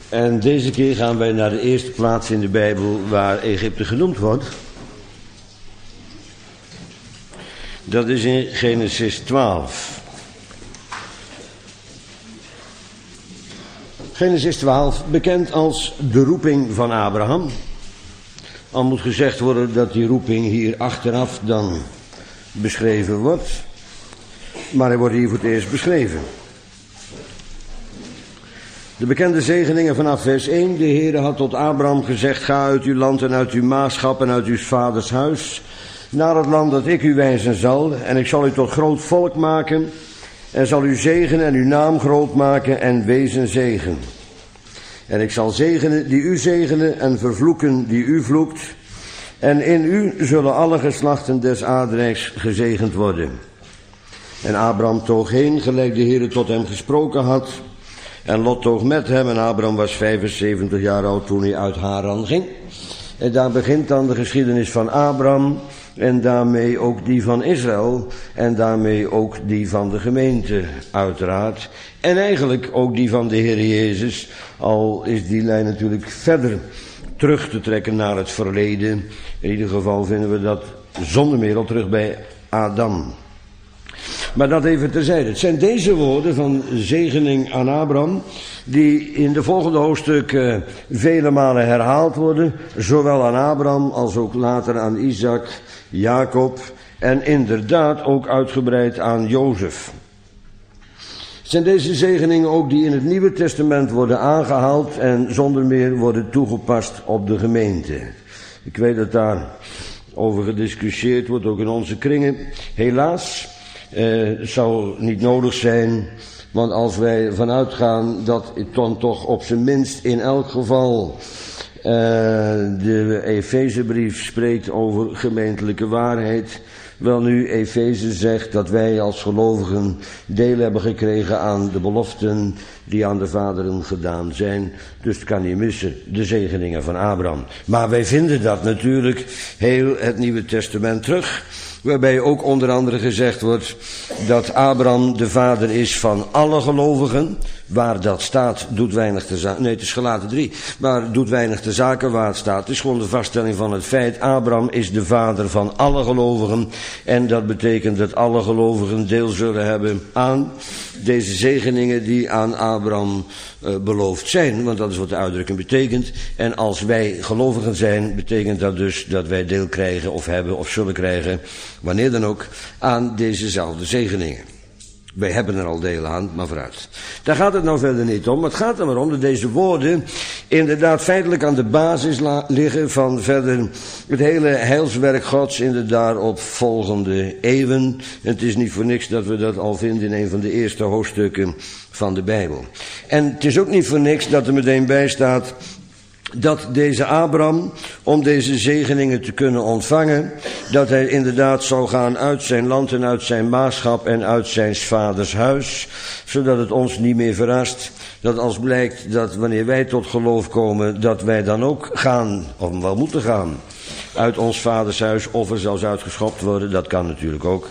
En deze keer gaan wij naar de eerste plaats in de Bijbel waar Egypte genoemd wordt. Dat is in Genesis 12. Genesis 12, bekend als de roeping van Abraham. Al moet gezegd worden dat die roeping hier achteraf dan beschreven wordt. Maar hij wordt hier voor het eerst beschreven. De bekende zegeningen vanaf vers 1. De Heere had tot Abraham gezegd: ga uit uw land en uit uw maagschap en uit uw vaders huis naar het land dat ik u wijzen zal. En ik zal u tot groot volk maken en zal u zegenen en uw naam groot maken en wezen zegen. En ik zal zegenen die u zegenen en vervloeken die u vloekt. En in u zullen alle geslachten des aardrijks gezegend worden. En Abraham toog heen, gelijk de Heere tot hem gesproken had. En Lot toog met hem en Abraham was 75 jaar oud toen hij uit Haran ging. En daar begint dan de geschiedenis van Abraham en daarmee ook die van Israël en daarmee ook die van de gemeente uiteraard. En eigenlijk ook die van de Heer Jezus, al is die lijn natuurlijk verder terug te trekken naar het verleden. In ieder geval vinden we dat zonder meer al terug bij Adam. Maar dat even terzijde. Het zijn deze woorden van zegening aan Abraham die in de volgende hoofdstukken vele malen herhaald worden. Zowel aan Abraham als ook later aan Isaac, Jacob en inderdaad ook uitgebreid aan Jozef. Het zijn deze zegeningen ook die in het Nieuwe Testament worden aangehaald en zonder meer worden toegepast op de gemeente. Ik weet dat daar over gediscussieerd wordt, ook in onze kringen. Helaas. Het zou niet nodig zijn, want als wij vanuit gaan dat het dan toch op zijn minst in elk geval de Efezebrief spreekt over gemeentelijke waarheid. Wel nu, Efeze zegt dat wij als gelovigen deel hebben gekregen aan de beloften die aan de vaderen gedaan zijn. Dus het kan niet missen, de zegeningen van Abraham. Maar wij vinden dat natuurlijk heel het Nieuwe Testament terug. Waarbij ook onder andere gezegd wordt dat Abraham de vader is van alle gelovigen. Waar dat staat, doet weinig te zaken. Nee, het is Galaten 3. Maar doet weinig te zaken waar het staat. Het is gewoon de vaststelling van het feit. Abraham is de vader van alle gelovigen. En dat betekent dat alle gelovigen deel zullen hebben aan deze zegeningen die aan Abraham beloofd zijn. Want dat is wat de uitdrukking betekent. En als wij gelovigen zijn, betekent dat dus dat wij deel krijgen of hebben of zullen krijgen, wanneer dan ook, aan dezezelfde zegeningen. Wij hebben er al deel aan, maar vooruit. Daar gaat het nou verder niet om. Het gaat er maar om dat deze woorden inderdaad feitelijk aan de basis liggen van verder het hele heilswerk Gods in de daarop volgende eeuwen. En het is niet voor niks dat we dat al vinden in een van de eerste hoofdstukken van de Bijbel. En het is ook niet voor niks dat er meteen bij staat dat deze Abraham, om deze zegeningen te kunnen ontvangen, dat hij inderdaad zou gaan uit zijn land en uit zijn maagschap en uit zijn vaders huis, zodat het ons niet meer verrast dat als blijkt dat wanneer wij tot geloof komen, dat wij dan ook gaan, of wel moeten gaan, uit ons vaders huis, of er zelfs uitgeschopt worden. Dat kan natuurlijk ook.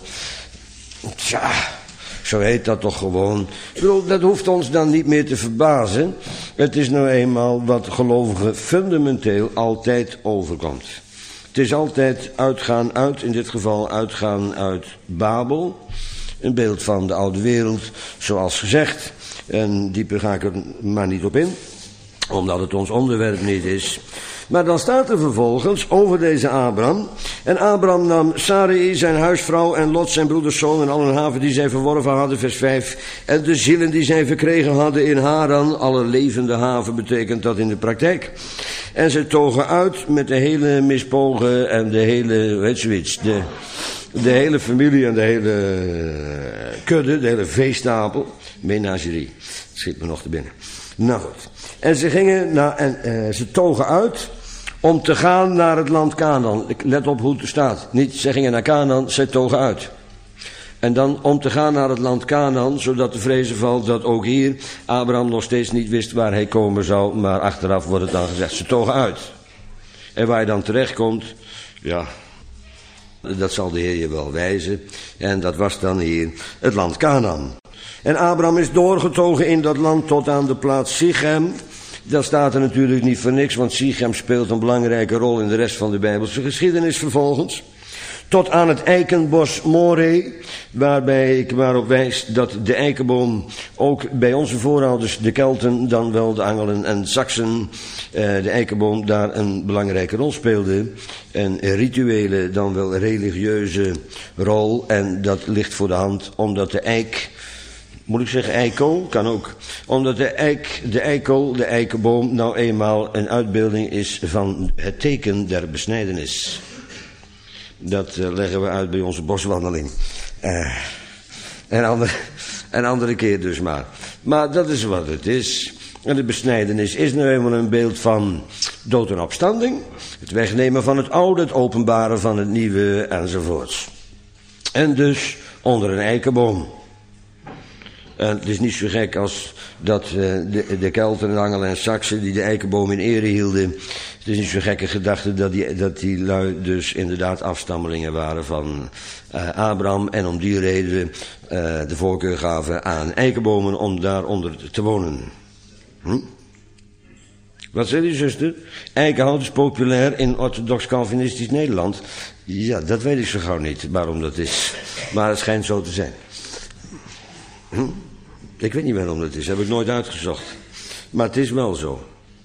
Tja, zo heet dat toch gewoon. Ik bedoel, dat hoeft ons dan niet meer te verbazen. Het is nou eenmaal wat gelovigen fundamenteel altijd overkomt. Het is altijd uitgaan uit, in dit geval uitgaan uit Babel. Een beeld van de oude wereld, zoals gezegd. En dieper ga ik er maar niet op in, omdat het ons onderwerp niet is. Maar dan staat er vervolgens over deze Abraham. En Abraham nam Sarai, zijn huisvrouw, en Lot, zijn broederszoon, en al hun haven die zij verworven hadden, vers 5. En de zielen die zij verkregen hadden in Haran, alle levende haven betekent dat in de praktijk. En ze togen uit met de hele mispogen en de hele, weet zoiets, de hele familie en de hele kudde, de hele veestapel. Menagerie, schiet me nog te binnen. Nou goed. En ze gingen ze togen uit om te gaan naar het land Canaan. Let op hoe het staat. Niet, ze gingen naar Canaan, ze togen uit. En dan om te gaan naar het land Canaan, zodat de vrezen valt dat ook hier Abraham nog steeds niet wist waar hij komen zou. Maar achteraf wordt het dan gezegd, ze togen uit. En waar je dan terechtkomt, ja, dat zal de Heer je wel wijzen. En dat was dan hier het land Canaan. En Abraham is doorgetogen in dat land tot aan de plaats Sichem. Dat staat er natuurlijk niet voor niks, want Sichem speelt een belangrijke rol in de rest van de Bijbelse geschiedenis vervolgens. Tot aan het eikenbos Moreh, waarbij ik maar op wijs dat de eikenboom ook bij onze voorouders, de Kelten, dan wel de Angelen en Saksen, de eikenboom daar een belangrijke rol speelde. Een rituele, dan wel religieuze rol. En dat ligt voor de hand, omdat de eik, moet ik zeggen eikel? Kan ook. Omdat de eikenboom nou eenmaal een uitbeelding is van het teken der besnijdenis. Dat leggen we uit bij onze boswandeling. Een andere keer dus maar. Maar dat is wat het is. En de besnijdenis is nu eenmaal een beeld van dood en opstanding. Het wegnemen van het oude, het openbaren van het nieuwe enzovoorts. En dus onder een eikenboom. En het is niet zo gek als dat de Kelten, Angelen en Saksen die de eikenboom in ere hielden. Het is niet zo'n gekke gedachte dat die lui dus inderdaad afstammelingen waren van Abraham. En om die reden de voorkeur gaven aan eikenbomen om daaronder te wonen. Wat zei die zuster? Eikenhout is populair in orthodox-calvinistisch Nederland. Ja, dat weet ik zo gauw niet waarom dat is. Maar het schijnt zo te zijn. Ik weet niet waarom dat is, heb ik nooit uitgezocht. Maar het is wel zo.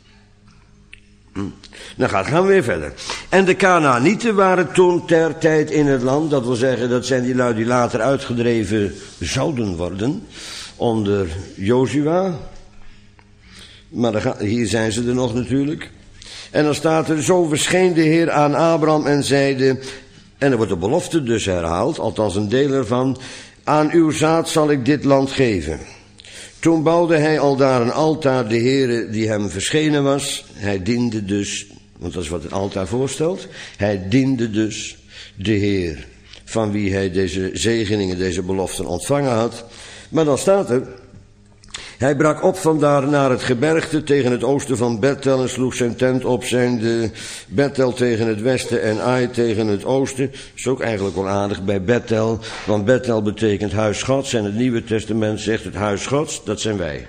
Dan gaan we weer verder. En de Kanaanieten waren toen ter tijd in het land. Dat wil zeggen, dat zijn die lui die later uitgedreven zouden worden. Onder Jozua. Maar hier zijn ze er nog natuurlijk. En dan staat er, zo verscheen de Heer aan Abraham en zeide. En er wordt de belofte dus herhaald, althans een deel ervan. Aan uw zaad zal ik dit land geven. Toen bouwde hij aldaar een altaar de Heere die hem verschenen was. Hij diende dus, want dat is wat het altaar voorstelt. Hij diende dus de Heer, van wie hij deze zegeningen, deze beloften ontvangen had. Maar dan staat er, hij brak op vandaar naar het gebergte tegen het oosten van Bethel en sloeg zijn tent op, zijnde Bethel tegen het westen en Ai tegen het oosten. Dat is ook eigenlijk wel aardig bij Bethel, want Bethel betekent huis Gods en het Nieuwe Testament zegt het huis Gods, dat zijn wij.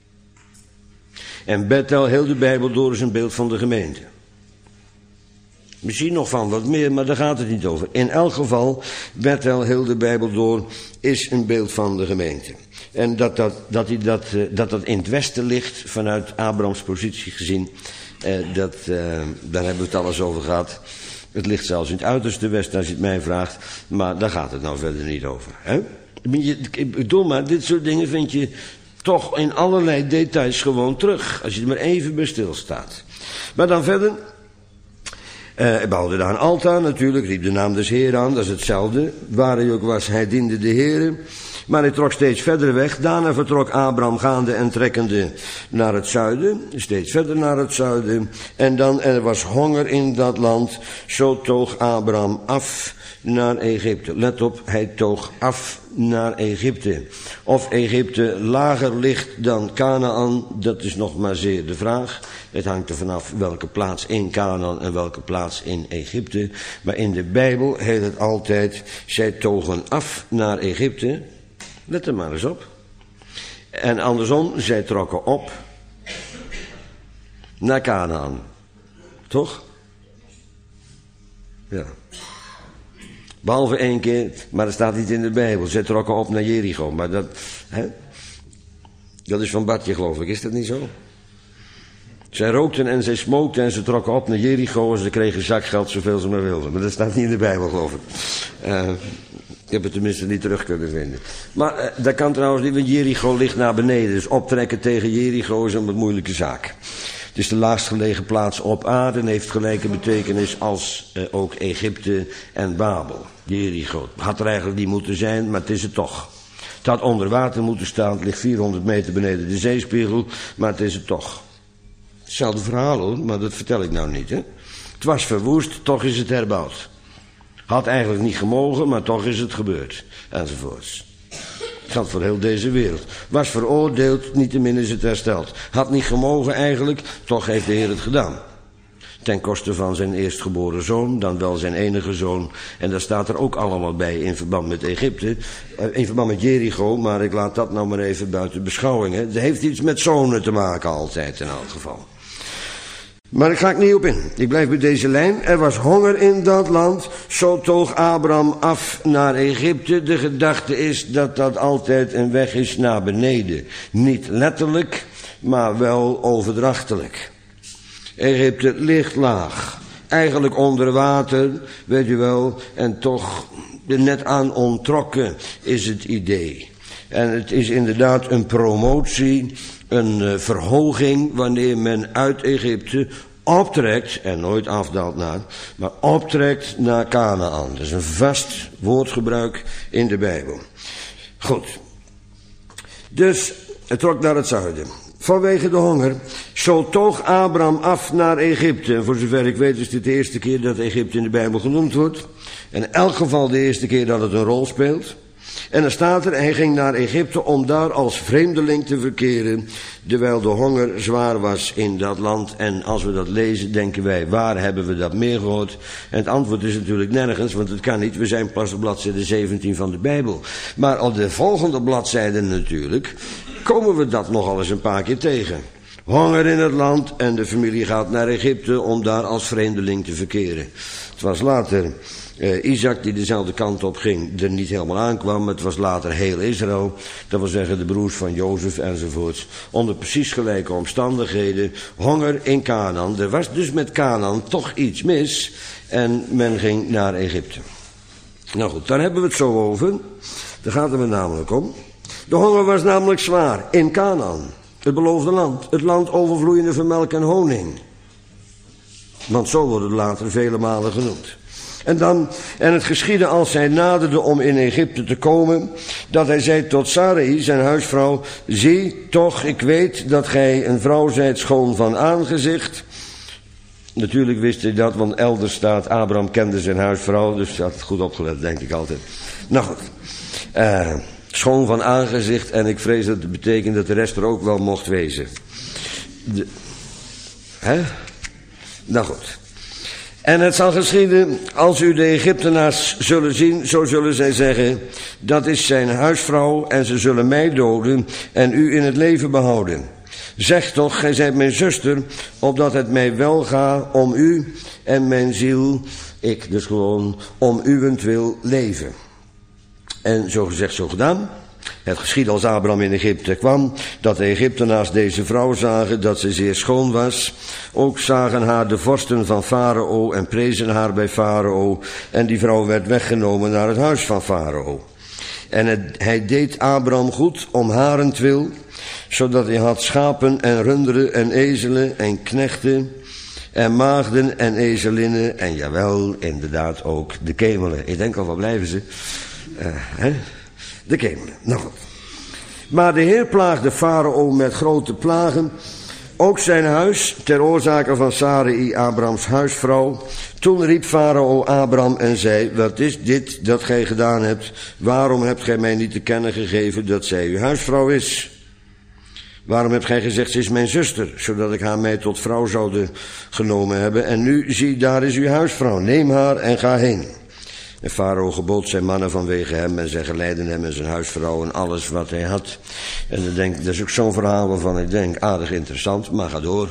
En Bethel, heel de Bijbel door, is een beeld van de gemeente. Misschien nog van wat meer, maar daar gaat het niet over. In elk geval, Bethel, heel de Bijbel door, is een beeld van de gemeente. En dat in het westen ligt, vanuit Abrahams positie gezien, daar hebben we het alles over gehad. Het ligt zelfs in het uiterste westen, als je het mij vraagt, maar daar gaat het nou verder niet over. Hè? Ik bedoel maar, dit soort dingen vind je toch in allerlei details gewoon terug, als je er maar even bij stilstaat. Maar dan verder. Hij bouwde daar een altaar natuurlijk, riep de naam des Heeren aan, dat is hetzelfde. Waar hij ook was, hij diende de Heeren. Maar hij trok steeds verder weg. Daarna vertrok Abraham gaande en trekkende naar het zuiden. Steeds verder naar het zuiden. En dan, er was honger in dat land. Zo toog Abraham af naar Egypte. Let op, hij toog af naar Egypte. Of Egypte lager ligt dan Kanaan, dat is nog maar zeer de vraag. Het hangt er vanaf welke plaats in Kanaan en welke plaats in Egypte. Maar in de Bijbel heet het altijd, zij togen af naar Egypte. Let er maar eens op. En andersom, zij trokken op naar Kanaan. Toch? Ja. Behalve één keer, maar dat staat niet in de Bijbel. Zij trokken op naar Jericho. Maar dat is van Bartje, geloof ik. Is dat niet zo? Zij rookten en zij smookten en ze trokken op naar Jericho en ze kregen zakgeld zoveel ze maar wilden. Maar dat staat niet in de Bijbel, geloof ik. Ik heb het tenminste niet terug kunnen vinden. Maar dat kan trouwens niet, want Jericho ligt naar beneden. Dus optrekken tegen Jericho is een wat moeilijke zaak. Het is de laagst gelegen plaats op aarde en heeft gelijke betekenis als ook Egypte en Babel. Jericho. Het had er eigenlijk niet moeten zijn, maar het is het toch. Het had onder water moeten staan, het ligt 400 meter beneden de zeespiegel, maar het is het toch. Hetzelfde verhaal hoor, maar dat vertel ik nou niet. Hè? Het was verwoest, toch is het herbouwd. Had eigenlijk niet gemogen, maar toch is het gebeurd. Enzovoorts. Het geldt voor heel deze wereld. Was veroordeeld, niettemin is het hersteld. Had niet gemogen eigenlijk, toch heeft de Heer het gedaan. ten koste van zijn eerstgeboren zoon, dan wel zijn enige zoon. En daar staat er ook allemaal bij in verband met Egypte, in verband met Jericho, maar ik laat dat nou maar even buiten beschouwing. Hè. Het heeft iets met zonen te maken altijd in elk geval. Maar daar ga ik niet op in. Ik blijf bij deze lijn. Er was honger in dat land. Zo toog Abraham af naar Egypte. De gedachte is dat dat altijd een weg is naar beneden. Niet letterlijk, maar wel overdrachtelijk. Egypte ligt laag. Eigenlijk onder water, weet je wel. En toch er net aan ontrokken is het idee. En het is inderdaad een promotie, een verhoging wanneer men uit Egypte optrekt, en nooit afdaalt naar, maar optrekt naar Kanaan. Dat is een vast woordgebruik in de Bijbel. Goed. Dus het trok naar het zuiden. Vanwege de honger. Zo toog Abraham af naar Egypte. En voor zover ik weet is dit de eerste keer dat Egypte in de Bijbel genoemd wordt. En in elk geval de eerste keer dat het een rol speelt. En dan staat er, hij ging naar Egypte om daar als vreemdeling te verkeren, terwijl de honger zwaar was in dat land. En als we dat lezen, denken wij, waar hebben we dat meer gehoord? En het antwoord is natuurlijk nergens, want het kan niet. We zijn pas op bladzijde 17 van de Bijbel. Maar op de volgende bladzijde natuurlijk, komen we dat nogal eens een paar keer tegen. Honger in het land en de familie gaat naar Egypte om daar als vreemdeling te verkeren. Het was later Isaac die dezelfde kant op ging, er niet helemaal aankwam. Het was later heel Israël, dat wil zeggen de broers van Jozef enzovoorts. Onder precies gelijke omstandigheden, honger in Kanaan. Er was dus met Kanaan toch iets mis en men ging naar Egypte. Nou goed, daar hebben we het zo over. Daar gaat het me namelijk om. De honger was namelijk zwaar in Kanaan, het beloofde land. Het land overvloeiende van melk en honing. Want zo wordt het later vele malen genoemd. En het geschiedde als zij naderde om in Egypte te komen, dat hij zei tot Sarai, zijn huisvrouw, zie toch, ik weet dat gij een vrouw zijt schoon van aangezicht. Natuurlijk wist hij dat, want elders staat, Abraham kende zijn huisvrouw, dus hij had het goed opgelet, denk ik altijd. Nou goed, schoon van aangezicht, en ik vrees dat het betekent dat de rest er ook wel mocht wezen. Nou goed. En het zal geschieden, als u de Egyptenaars zullen zien, zo zullen zij zeggen, dat is zijn huisvrouw en ze zullen mij doden en u in het leven behouden. Zeg toch, gij zijt mijn zuster, opdat het mij wel gaat om u en mijn ziel, ik dus gewoon, om uwentwil leven. En zo gezegd, zo gedaan. Het geschiedde als Abraham in Egypte kwam, dat de Egyptenaars deze vrouw zagen, dat ze zeer schoon was. Ook zagen haar de vorsten van Farao en prezen haar bij Farao. En die vrouw werd weggenomen naar het huis van Farao. En hij deed Abraham goed om harentwil, zodat hij had schapen en runderen en ezelen en knechten en maagden en ezelinnen. En jawel, inderdaad ook de kemelen. Ik denk al, waar blijven ze? De kemelen. Nou goed. Maar de Heer plaagde Farao met grote plagen, ook zijn huis, ter oorzake van Sarai, Abrahams huisvrouw. Toen riep Farao Abraham en zei, wat is dit dat gij gedaan hebt? Waarom hebt gij mij niet te kennen gegeven dat zij uw huisvrouw is? Waarom hebt gij gezegd, ze is mijn zuster, zodat ik haar mij tot vrouw zoude genomen hebben? En nu, zie, daar is uw huisvrouw, neem haar en ga heen. En Farao gebood zijn mannen vanwege hem en zij geleidden hem en zijn huisvrouw en alles wat hij had. En dan denk ik, dat is ook zo'n verhaal waarvan ik denk, aardig interessant, maar ga door.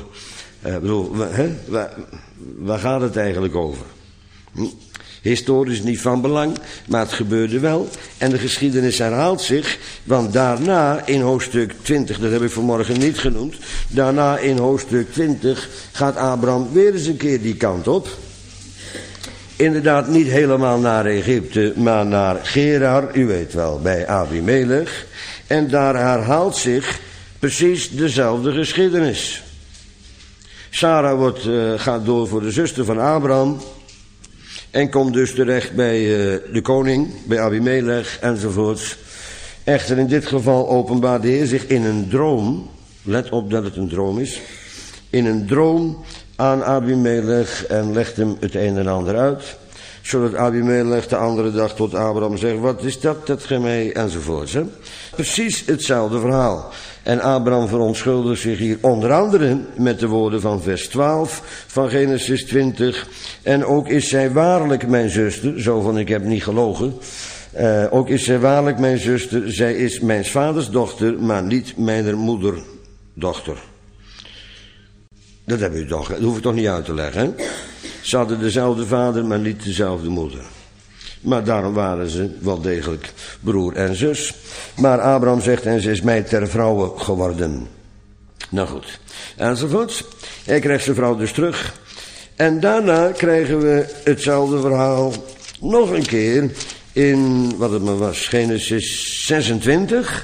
Waar gaat het eigenlijk over? Historisch niet van belang, maar het gebeurde wel. En de geschiedenis herhaalt zich, want daarna in hoofdstuk 20, dat heb ik vanmorgen niet genoemd, daarna in hoofdstuk 20 gaat Abraham weer eens een keer die kant op. Inderdaad niet helemaal naar Egypte, maar naar Gerar, u weet wel, bij Abimelech. En daar herhaalt zich precies dezelfde geschiedenis. Sarah gaat door voor de zuster van Abraham en komt dus terecht bij de koning, bij Abimelech enzovoorts. Echter in dit geval openbaart de Heer zich in een droom, let op dat het een droom is, in een droom aan Abimelech en legt hem het een en ander uit, zodat Abimelech de andere dag tot Abraham zegt, wat is dat gij mij, enzovoorts. Hè? Precies hetzelfde verhaal. En Abraham verontschuldigt zich hier onder andere met de woorden van vers 12 van Genesis 20. En ook is zij waarlijk mijn zuster, zo van ik heb niet gelogen. Ook is zij waarlijk mijn zuster, zij is mijn vaders dochter, maar niet mijn moederdochter. Dat heb u toch, dat hoef ik toch niet uit te leggen, hè? Ze hadden dezelfde vader, maar niet dezelfde moeder. Maar daarom waren ze wel degelijk broer en zus. Maar Abraham zegt, en ze is mij ter vrouwe geworden. Nou goed, enzovoort. Hij krijgt zijn vrouw dus terug. En daarna krijgen we hetzelfde verhaal nog een keer in, wat het maar was, Genesis 26.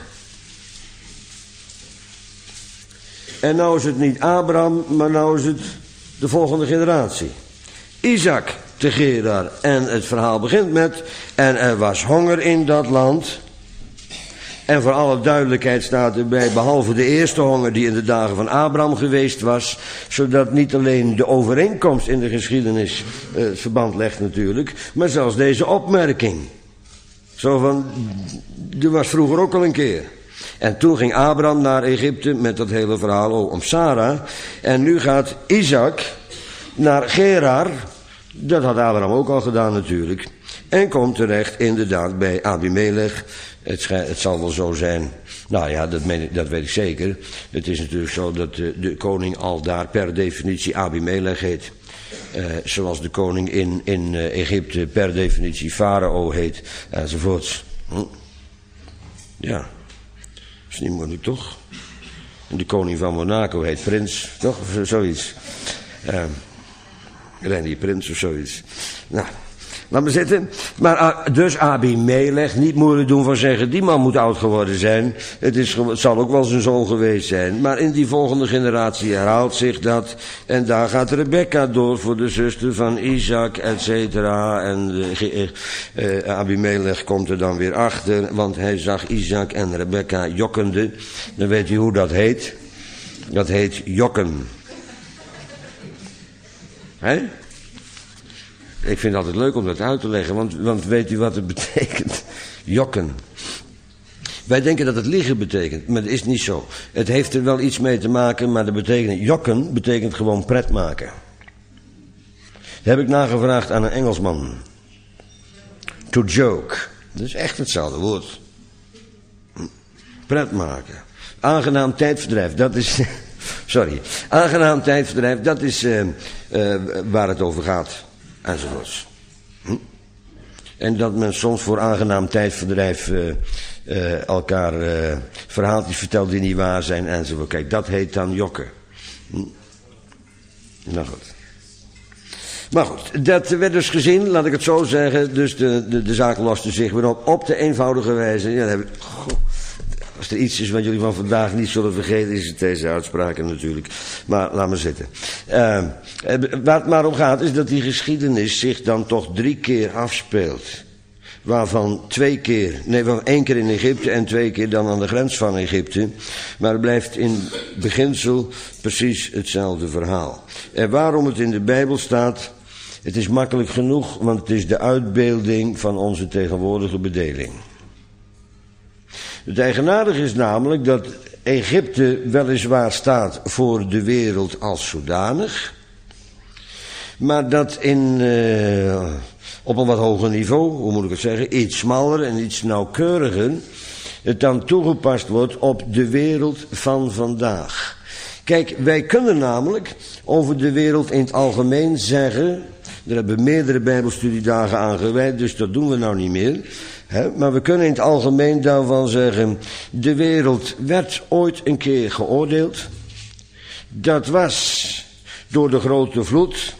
En nou is het niet Abraham, maar nou is het de volgende generatie. Isaac te Gerar. En het verhaal begint met, en er was honger in dat land. En voor alle duidelijkheid staat erbij, behalve de eerste honger die in de dagen van Abraham geweest was, zodat niet alleen de overeenkomst in de geschiedenis het verband legt natuurlijk, maar zelfs deze opmerking. Zo van, er was vroeger ook al een keer. En toen ging Abraham naar Egypte met dat hele verhaal ook om Sarah. En nu gaat Isaac naar Gerar. Dat had Abraham ook al gedaan natuurlijk. En komt terecht inderdaad bij Abimelech. Het zal wel zo zijn. Nou ja, dat weet ik zeker. Het is natuurlijk zo dat de koning al daar per definitie Abimelech heet. Zoals de koning in Egypte per definitie Farao heet. Enzovoorts. Ja. Dat is niet moeilijk, toch? En de koning van Monaco heet Prins, toch? Of zoiets. Reinier Prins of zoiets. Nou, laat maar zitten. Maar dus Abimelech, niet moeilijk doen van zeggen, die man moet oud geworden zijn. Het zal ook wel zijn zoon geweest zijn. Maar in die volgende generatie herhaalt zich dat. En daar gaat Rebecca door voor de zuster van Isaac, et cetera. En Abimelech komt er dan weer achter, want hij zag Isaac en Rebecca jokkende. Dan weet u hoe dat heet. Dat heet jokken. Hè? Ik vind het altijd leuk om dat uit te leggen, want weet u wat het betekent? Jokken. Wij denken dat het liegen betekent, maar dat is niet zo. Het heeft er wel iets mee te maken, maar jokken betekent gewoon pret maken. Dat heb ik nagevraagd aan een Engelsman. To joke. Dat is echt hetzelfde woord. Pret maken. Aangenaam tijdverdrijf, dat is... Sorry. Aangenaam tijdverdrijf, dat is waar het over gaat. Enzovoorts. En dat men soms voor aangenaam tijdverdrijf elkaar verhaaltjes vertelt die niet waar zijn enzovoort. Kijk, dat heet dan jokken. Nou goed. Maar goed, dat werd dus gezien, laat ik het zo zeggen. Dus de zaak loste zich weer op de eenvoudige wijze. Ja, dan heb ik... Als er iets is wat jullie van vandaag niet zullen vergeten, is het deze uitspraken natuurlijk. Maar laat maar zitten. Waar het maar om gaat, is dat die geschiedenis zich dan toch 3 keer afspeelt. Waarvan 1 keer in Egypte en 2 keer dan aan de grens van Egypte. Maar het blijft in beginsel precies hetzelfde verhaal. En waarom het in de Bijbel staat, het is makkelijk genoeg, want het is de uitbeelding van onze tegenwoordige bedeling. Het eigenaardige is namelijk dat Egypte weliswaar staat voor de wereld als zodanig, maar dat op een wat hoger niveau, hoe moet ik het zeggen, iets smaller en iets nauwkeuriger, het dan toegepast wordt op de wereld van vandaag. Kijk, wij kunnen namelijk over de wereld in het algemeen zeggen, daar hebben we meerdere bijbelstudiedagen aan gewijd, dus dat doen we nou niet meer. Maar we kunnen in het algemeen daarvan zeggen, de wereld werd ooit een keer geoordeeld. Dat was door de grote vloed,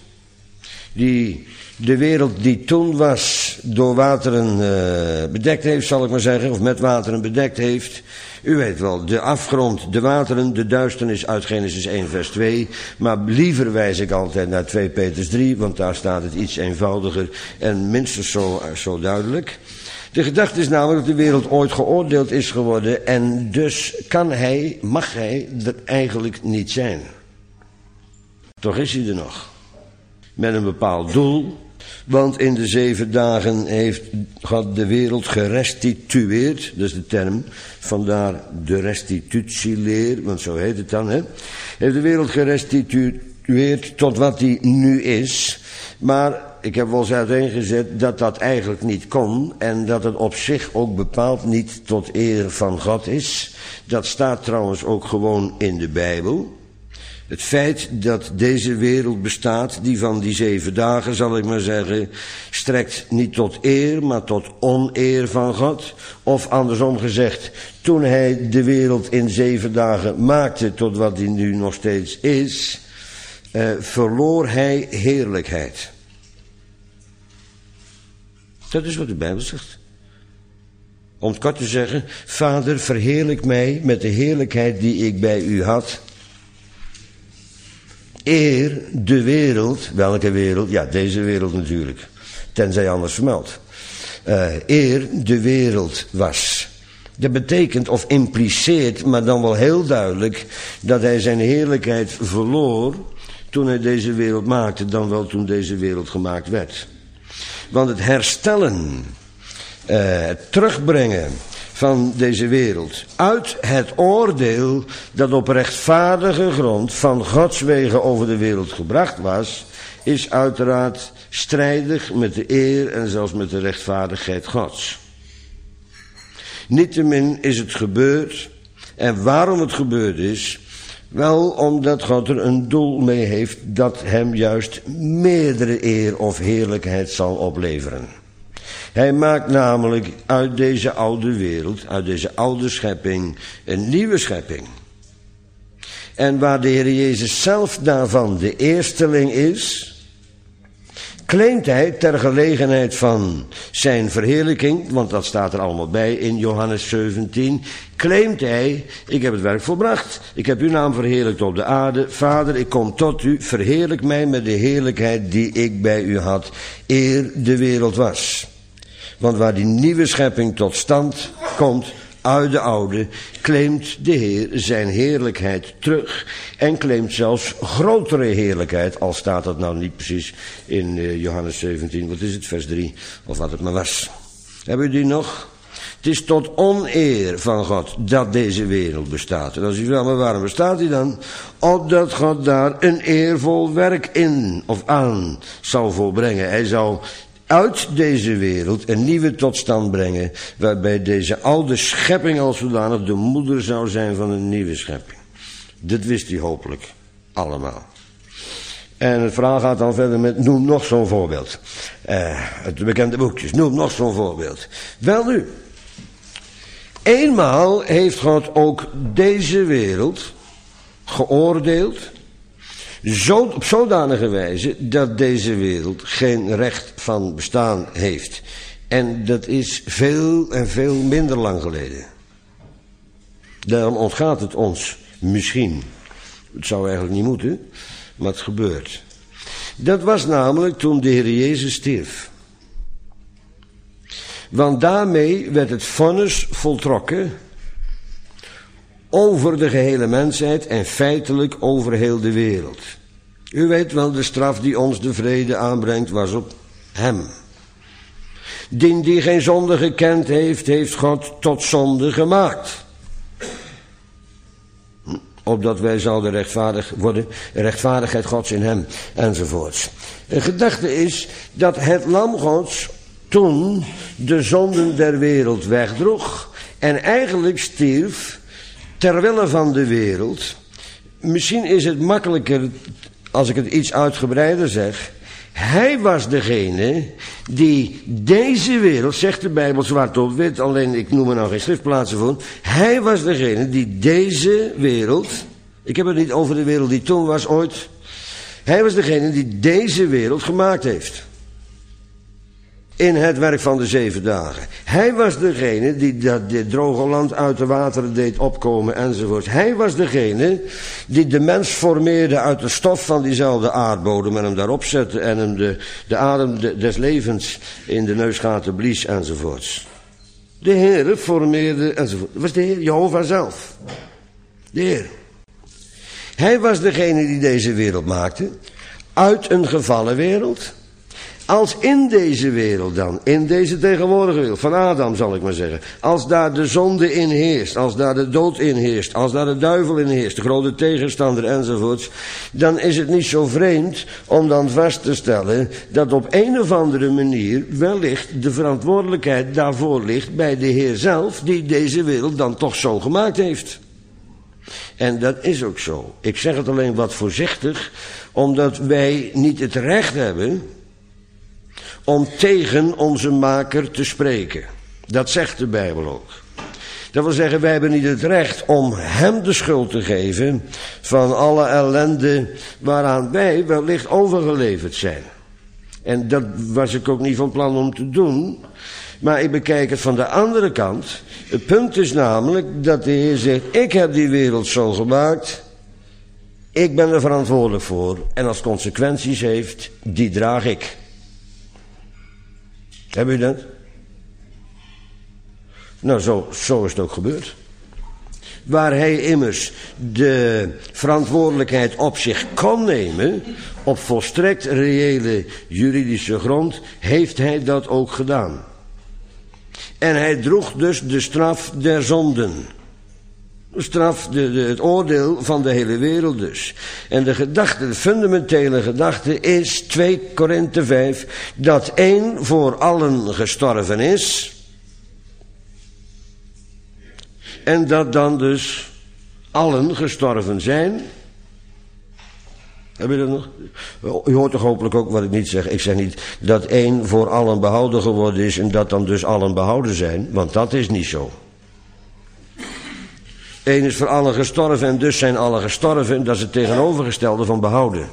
de wereld die toen was door wateren bedekt heeft, zal ik maar zeggen, of met wateren bedekt heeft. U weet wel, de afgrond, de wateren, de duisternis uit Genesis 1 vers 2. Maar liever wijs ik altijd naar 2 Petrus 3, want daar staat het iets eenvoudiger en minstens zo duidelijk. De gedachte is namelijk dat de wereld ooit geoordeeld is geworden en dus mag hij er eigenlijk niet zijn. Toch is hij er nog. Met een bepaald doel Want in de 7 dagen heeft God de wereld gerestitueerd. Dat is de term. Vandaar de restitutieleer. Want zo heet het dan. Heeft de wereld gerestitueerd tot wat die nu is. Maar ik heb wel eens uiteengezet dat dat eigenlijk niet kon. En dat het op zich ook bepaald niet tot eer van God is. Dat staat trouwens ook gewoon in de Bijbel. Het feit dat deze wereld bestaat, die van die 7 dagen, zal ik maar zeggen, strekt niet tot eer, maar tot oneer van God. Of andersom gezegd, toen hij de wereld in 7 dagen maakte tot wat die nu nog steeds is, verloor hij heerlijkheid. Dat is wat de Bijbel zegt. Om het kort te zeggen, Vader, verheerlijk mij met de heerlijkheid die ik bij u had. Eer de wereld, welke wereld? Ja, deze wereld natuurlijk, tenzij anders vermeld. Eer de wereld was. Dat betekent of impliceert, maar dan wel heel duidelijk, dat hij zijn heerlijkheid verloor toen hij deze wereld maakte, dan wel toen deze wereld gemaakt werd. Want het herstellen, het terugbrengen van deze wereld uit het oordeel dat op rechtvaardige grond van Gods wegen over de wereld gebracht was, is uiteraard strijdig met de eer en zelfs met de rechtvaardigheid Gods. Niettemin is het gebeurd. En waarom het gebeurd is? Wel omdat God er een doel mee heeft dat hem juist meerdere eer of heerlijkheid zal opleveren. Hij maakt namelijk uit deze oude wereld, uit deze oude schepping, een nieuwe schepping. En waar de Heer Jezus zelf daarvan de eersteling is, claimt hij ter gelegenheid van zijn verheerlijking, want dat staat er allemaal bij in Johannes 17, claimt hij, ik heb het werk volbracht, ik heb uw naam verheerlijkt op de aarde, Vader, ik kom tot u, verheerlijk mij met de heerlijkheid die ik bij u had, eer de wereld was. Want waar die nieuwe schepping tot stand komt uit de oude, claimt de Heer zijn heerlijkheid terug. En claimt zelfs grotere heerlijkheid, al staat dat nou niet precies in Johannes 17, wat is het, vers 3, of wat het maar was. Hebben we die nog? Het is tot oneer van God dat deze wereld bestaat. En als u vraagt, maar waarom bestaat die dan? Opdat God daar een eervol werk in of aan zal volbrengen. Hij zal uit deze wereld een nieuwe tot stand brengen, waarbij deze oude schepping als zodanig de moeder zou zijn van een nieuwe schepping. Dit wist hij hopelijk allemaal. En het verhaal gaat dan verder met, noem nog zo'n voorbeeld. Het bekende boekjes, noem nog zo'n voorbeeld. Wel nu, eenmaal heeft God ook deze wereld geoordeeld, op zodanige wijze dat deze wereld geen recht van bestaan heeft. En dat is veel en veel minder lang geleden. Daarom ontgaat het ons misschien. Het zou eigenlijk niet moeten, maar het gebeurt. Dat was namelijk toen de Heer Jezus stierf. Want daarmee werd het vonnis voltrokken over de gehele mensheid en feitelijk over heel de wereld. U weet wel, de straf die ons de vrede aanbrengt was op hem. Die geen zonde gekend heeft, heeft God tot zonde gemaakt. Opdat wij zouden rechtvaardig worden, rechtvaardigheid Gods in hem, enzovoorts. Een gedachte is dat het lam Gods toen de zonden der wereld wegdroeg en eigenlijk stierf ter wille van de wereld. Misschien is het makkelijker als ik het iets uitgebreider zeg. Hij was degene die deze wereld, zegt de Bijbel zwart op wit, alleen ik noem er nou geen schriftplaatsen voor. Hij was degene die deze wereld, ik heb het niet over de wereld die toen was ooit. Hij was degene die deze wereld gemaakt heeft. In het werk van de 7 dagen. Hij was degene die dit droge land uit de wateren deed opkomen enzovoort. Hij was degene die de mens formeerde uit de stof van diezelfde aardbodem en hem daarop zette en hem de adem des levens in de neusgaten blies enzovoorts. De Heer formeerde enzovoort. Dat was de Heer, Jehovah zelf. De Heer. Hij was degene die deze wereld maakte uit een gevallen wereld. Als in deze wereld dan, in deze tegenwoordige wereld, van Adam zal ik maar zeggen, als daar de zonde in heerst, als daar de dood in heerst, als daar de duivel in heerst, de grote tegenstander enzovoorts, dan is het niet zo vreemd om dan vast te stellen dat op een of andere manier wellicht de verantwoordelijkheid daarvoor ligt bij de Heer zelf, die deze wereld dan toch zo gemaakt heeft. En dat is ook zo. Ik zeg het alleen wat voorzichtig, omdat wij niet het recht hebben om tegen onze maker te spreken. Dat zegt de Bijbel ook. Dat wil zeggen, wij hebben niet het recht om hem de schuld te geven van alle ellende waaraan wij wellicht overgeleverd zijn. En dat was ik ook niet van plan om te doen. Maar ik bekijk het van de andere kant. Het punt is namelijk dat de Heer zegt, ik heb die wereld zo gemaakt. Ik ben er verantwoordelijk voor. En als consequenties heeft, die draag ik. Hebben jullie dat? Nou, zo is het ook gebeurd. Waar hij immers de verantwoordelijkheid op zich kon nemen, op volstrekt reële juridische grond, heeft hij dat ook gedaan. En hij droeg dus de straf der zonden. De straf, het oordeel van de hele wereld dus. En de fundamentele gedachte is, 2 Korinthe 5, dat één voor allen gestorven is. En dat dan dus allen gestorven zijn. Heb je dat nog? U hoort toch hopelijk ook wat ik niet zeg. Ik zeg niet dat één voor allen behouden geworden is en dat dan dus allen behouden zijn. Want dat is niet zo. Eén is voor allen gestorven en dus zijn allen gestorven. Dat is het tegenovergestelde van behouden.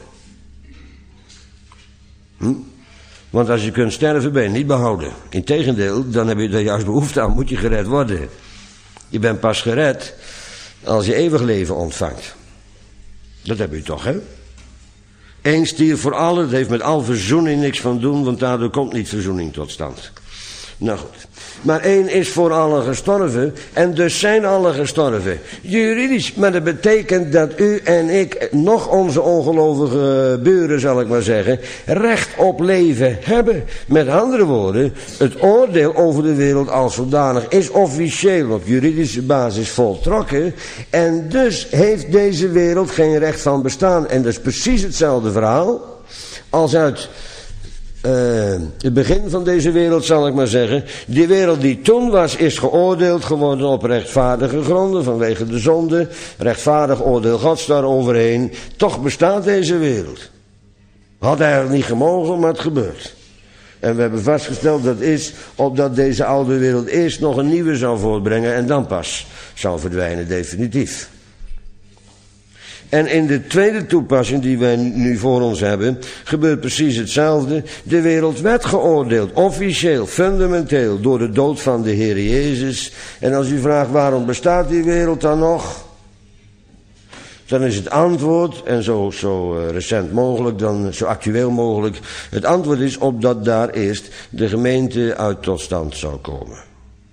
Want als je kunt sterven ben je niet behouden. Integendeel, dan heb je er juist behoefte aan, moet je gered worden. Je bent pas gered als je eeuwig leven ontvangt. Dat heb je toch, hè? Eén stierf voor allen, dat heeft met al verzoening niks van doen, want daardoor komt niet verzoening tot stand. Nou goed. Maar één is voor allen gestorven en dus zijn allen gestorven. Juridisch, maar dat betekent dat u en ik, nog onze ongelovige buren zal ik maar zeggen, recht op leven hebben. Met andere woorden, het oordeel over de wereld als zodanig is officieel op juridische basis voltrokken. En dus heeft deze wereld geen recht van bestaan. En dat is precies hetzelfde verhaal als uit het begin van deze wereld zal ik maar zeggen. Die wereld die toen was is geoordeeld geworden op rechtvaardige gronden vanwege de zonde. Rechtvaardig oordeel Gods daaroverheen. Toch bestaat deze wereld. Had eigenlijk niet gemogen, maar het gebeurt. En we hebben vastgesteld dat is opdat deze oude wereld eerst nog een nieuwe zou voortbrengen en dan pas zou verdwijnen definitief. En in de tweede toepassing die wij nu voor ons hebben, gebeurt precies hetzelfde. De wereld werd geoordeeld, officieel, fundamenteel, door de dood van de Heer Jezus. En als u vraagt waarom bestaat die wereld dan nog, dan is het antwoord, en zo recent mogelijk, dan zo actueel mogelijk, het antwoord is opdat daar eerst de gemeente uit tot stand zou komen.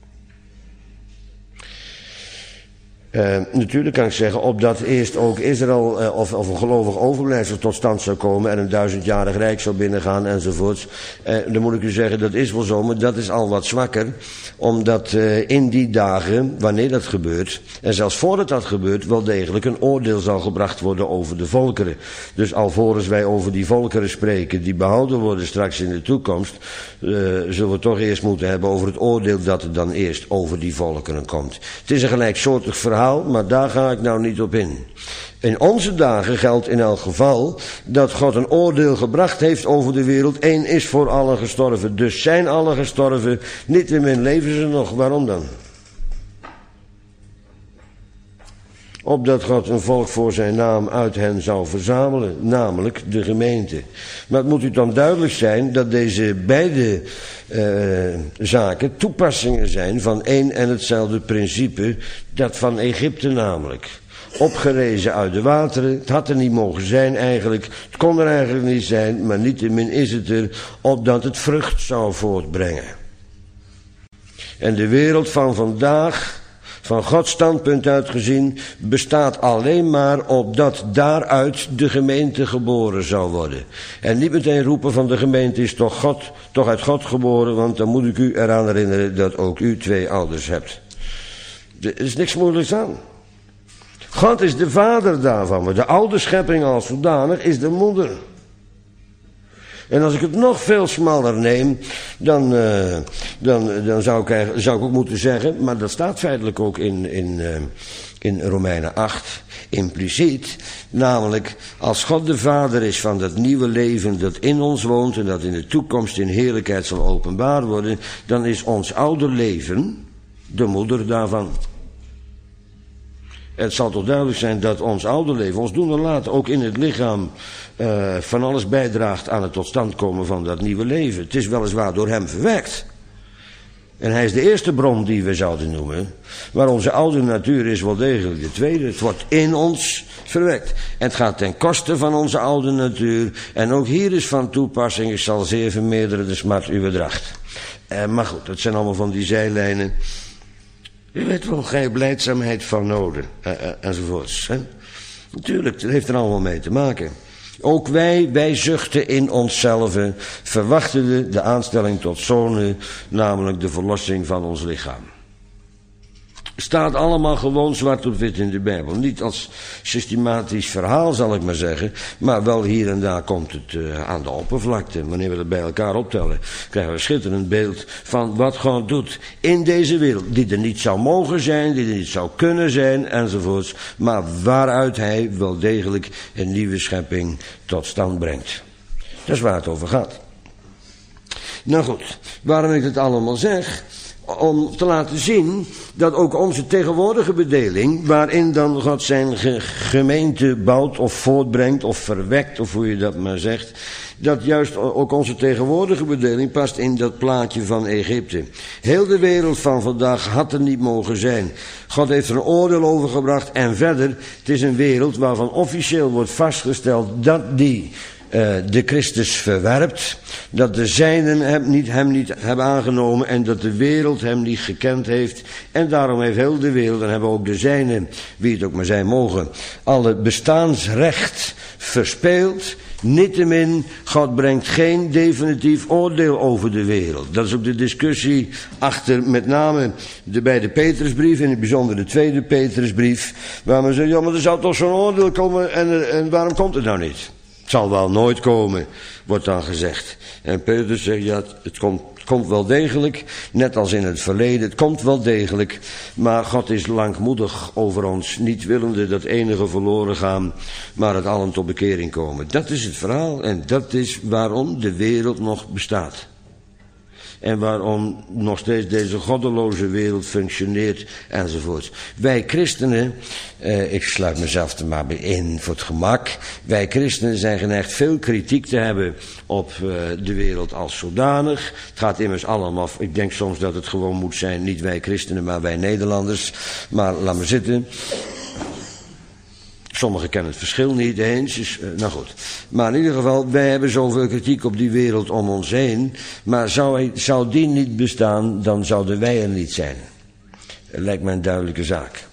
Natuurlijk kan ik zeggen, opdat eerst ook Israël of een gelovig overblijfsel tot stand zou komen en een 1000-jarig rijk zou binnengaan enzovoorts. Dan moet ik u zeggen, dat is wel zo, maar dat is al wat zwakker. Omdat in die dagen, wanneer dat gebeurt, en zelfs voordat dat gebeurt, wel degelijk een oordeel zal gebracht worden over de volkeren. Dus alvorens wij over die volkeren spreken die behouden worden straks in de toekomst, zullen we toch eerst moeten hebben over het oordeel dat er dan eerst over die volkeren komt. Het is een gelijksoortig verhaal, maar daar ga ik nou niet op in. In onze dagen geldt in elk geval dat God een oordeel gebracht heeft over de wereld. Eén is voor allen gestorven, dus zijn allen gestorven. Niettemin leven ze nog. Waarom dan? Opdat God een volk voor zijn naam uit hen zou verzamelen, namelijk de gemeente. Maar het moet u dan duidelijk zijn dat deze beide zaken toepassingen zijn van één en hetzelfde principe, dat van Egypte namelijk. Opgerezen uit de wateren, het had er niet mogen zijn eigenlijk, het kon er eigenlijk niet zijn, maar niettemin is het er, opdat het vrucht zou voortbrengen. En de wereld van vandaag van Gods standpunt uit gezien, bestaat alleen maar opdat daaruit de gemeente geboren zou worden. En niet meteen roepen van de gemeente is toch uit God geboren, want dan moet ik u eraan herinneren dat ook u 2 ouders hebt. Er is niks moeilijks aan. God is de vader daarvan, maar de oude schepping als zodanig is de moeder. En als ik het nog veel smaller neem, dan zou ik ook moeten zeggen, maar dat staat feitelijk ook in Romeinen 8, impliciet, namelijk als God de vader is van dat nieuwe leven dat in ons woont en dat in de toekomst in heerlijkheid zal openbaar worden, dan is ons oude leven de moeder daarvan. Het zal toch duidelijk zijn dat ons oude leven, ons doen en laten, ook in het lichaam van alles bijdraagt aan het tot stand komen van dat nieuwe leven. Het is weliswaar door hem verwekt. En hij is de eerste bron die we zouden noemen. Maar onze oude natuur is wel degelijk de tweede. Het wordt in ons verwekt. En het gaat ten koste van onze oude natuur. En ook hier is van toepassing, ik zal zeer vermeerderen de smart uw dracht. Maar goed, dat zijn allemaal van die zijlijnen. U weet wel, gij blijdzaamheid van noden, enzovoorts. Hè? Natuurlijk, dat heeft er allemaal mee te maken. Ook wij zuchten in onszelf, verwachten de aanstelling tot zonen, namelijk de verlossing van ons lichaam. Staat allemaal gewoon zwart op wit in de Bijbel. Niet als systematisch verhaal, zal ik maar zeggen, maar wel hier en daar komt het aan de oppervlakte. Wanneer we dat bij elkaar optellen, krijgen we een schitterend beeld van wat God doet in deze wereld, die er niet zou mogen zijn, die er niet zou kunnen zijn, enzovoorts, maar waaruit hij wel degelijk een nieuwe schepping tot stand brengt. Dat is waar het over gaat. Nou goed, waarom ik het allemaal zeg? Om te laten zien dat ook onze tegenwoordige bedeling, waarin dan God zijn gemeente bouwt of voortbrengt of verwekt, of hoe je dat maar zegt, dat juist ook onze tegenwoordige bedeling past in dat plaatje van Egypte. Heel de wereld van vandaag had er niet mogen zijn. God heeft er een oordeel over gebracht en verder, het is een wereld waarvan officieel wordt vastgesteld dat die de Christus verwerpt, dat de zijnen hem niet hebben aangenomen en dat de wereld hem niet gekend heeft. En daarom heeft heel de wereld, en hebben ook de zijnen, wie het ook maar zijn mogen, alle bestaansrecht verspeeld. Niettemin, God brengt geen definitief oordeel over de wereld. Dat is ook de discussie achter met name bij de Petrusbrief, in het bijzonder de tweede Petrusbrief, waar men zegt, ja, maar er zou toch zo'n oordeel komen en waarom komt het nou niet? Het zal wel nooit komen, wordt dan gezegd. En Petrus zegt, ja, het komt wel degelijk, net als in het verleden, het komt wel degelijk, maar God is langmoedig over ons, niet willende dat enige verloren gaan, maar het allen tot bekering komen. Dat is het verhaal en dat is waarom de wereld nog bestaat. En waarom nog steeds deze goddeloze wereld functioneert enzovoort. Wij christenen, ik sluit mezelf er maar bij in voor het gemak. Wij christenen zijn geneigd veel kritiek te hebben op de wereld als zodanig. Het gaat immers allemaal, ik denk soms dat het gewoon moet zijn, niet wij christenen maar wij Nederlanders. Maar laat maar zitten. Sommigen kennen het verschil niet eens, nou goed. Maar in ieder geval, wij hebben zoveel kritiek op die wereld om ons heen. Maar zou die niet bestaan, dan zouden wij er niet zijn. Dat lijkt mij een duidelijke zaak.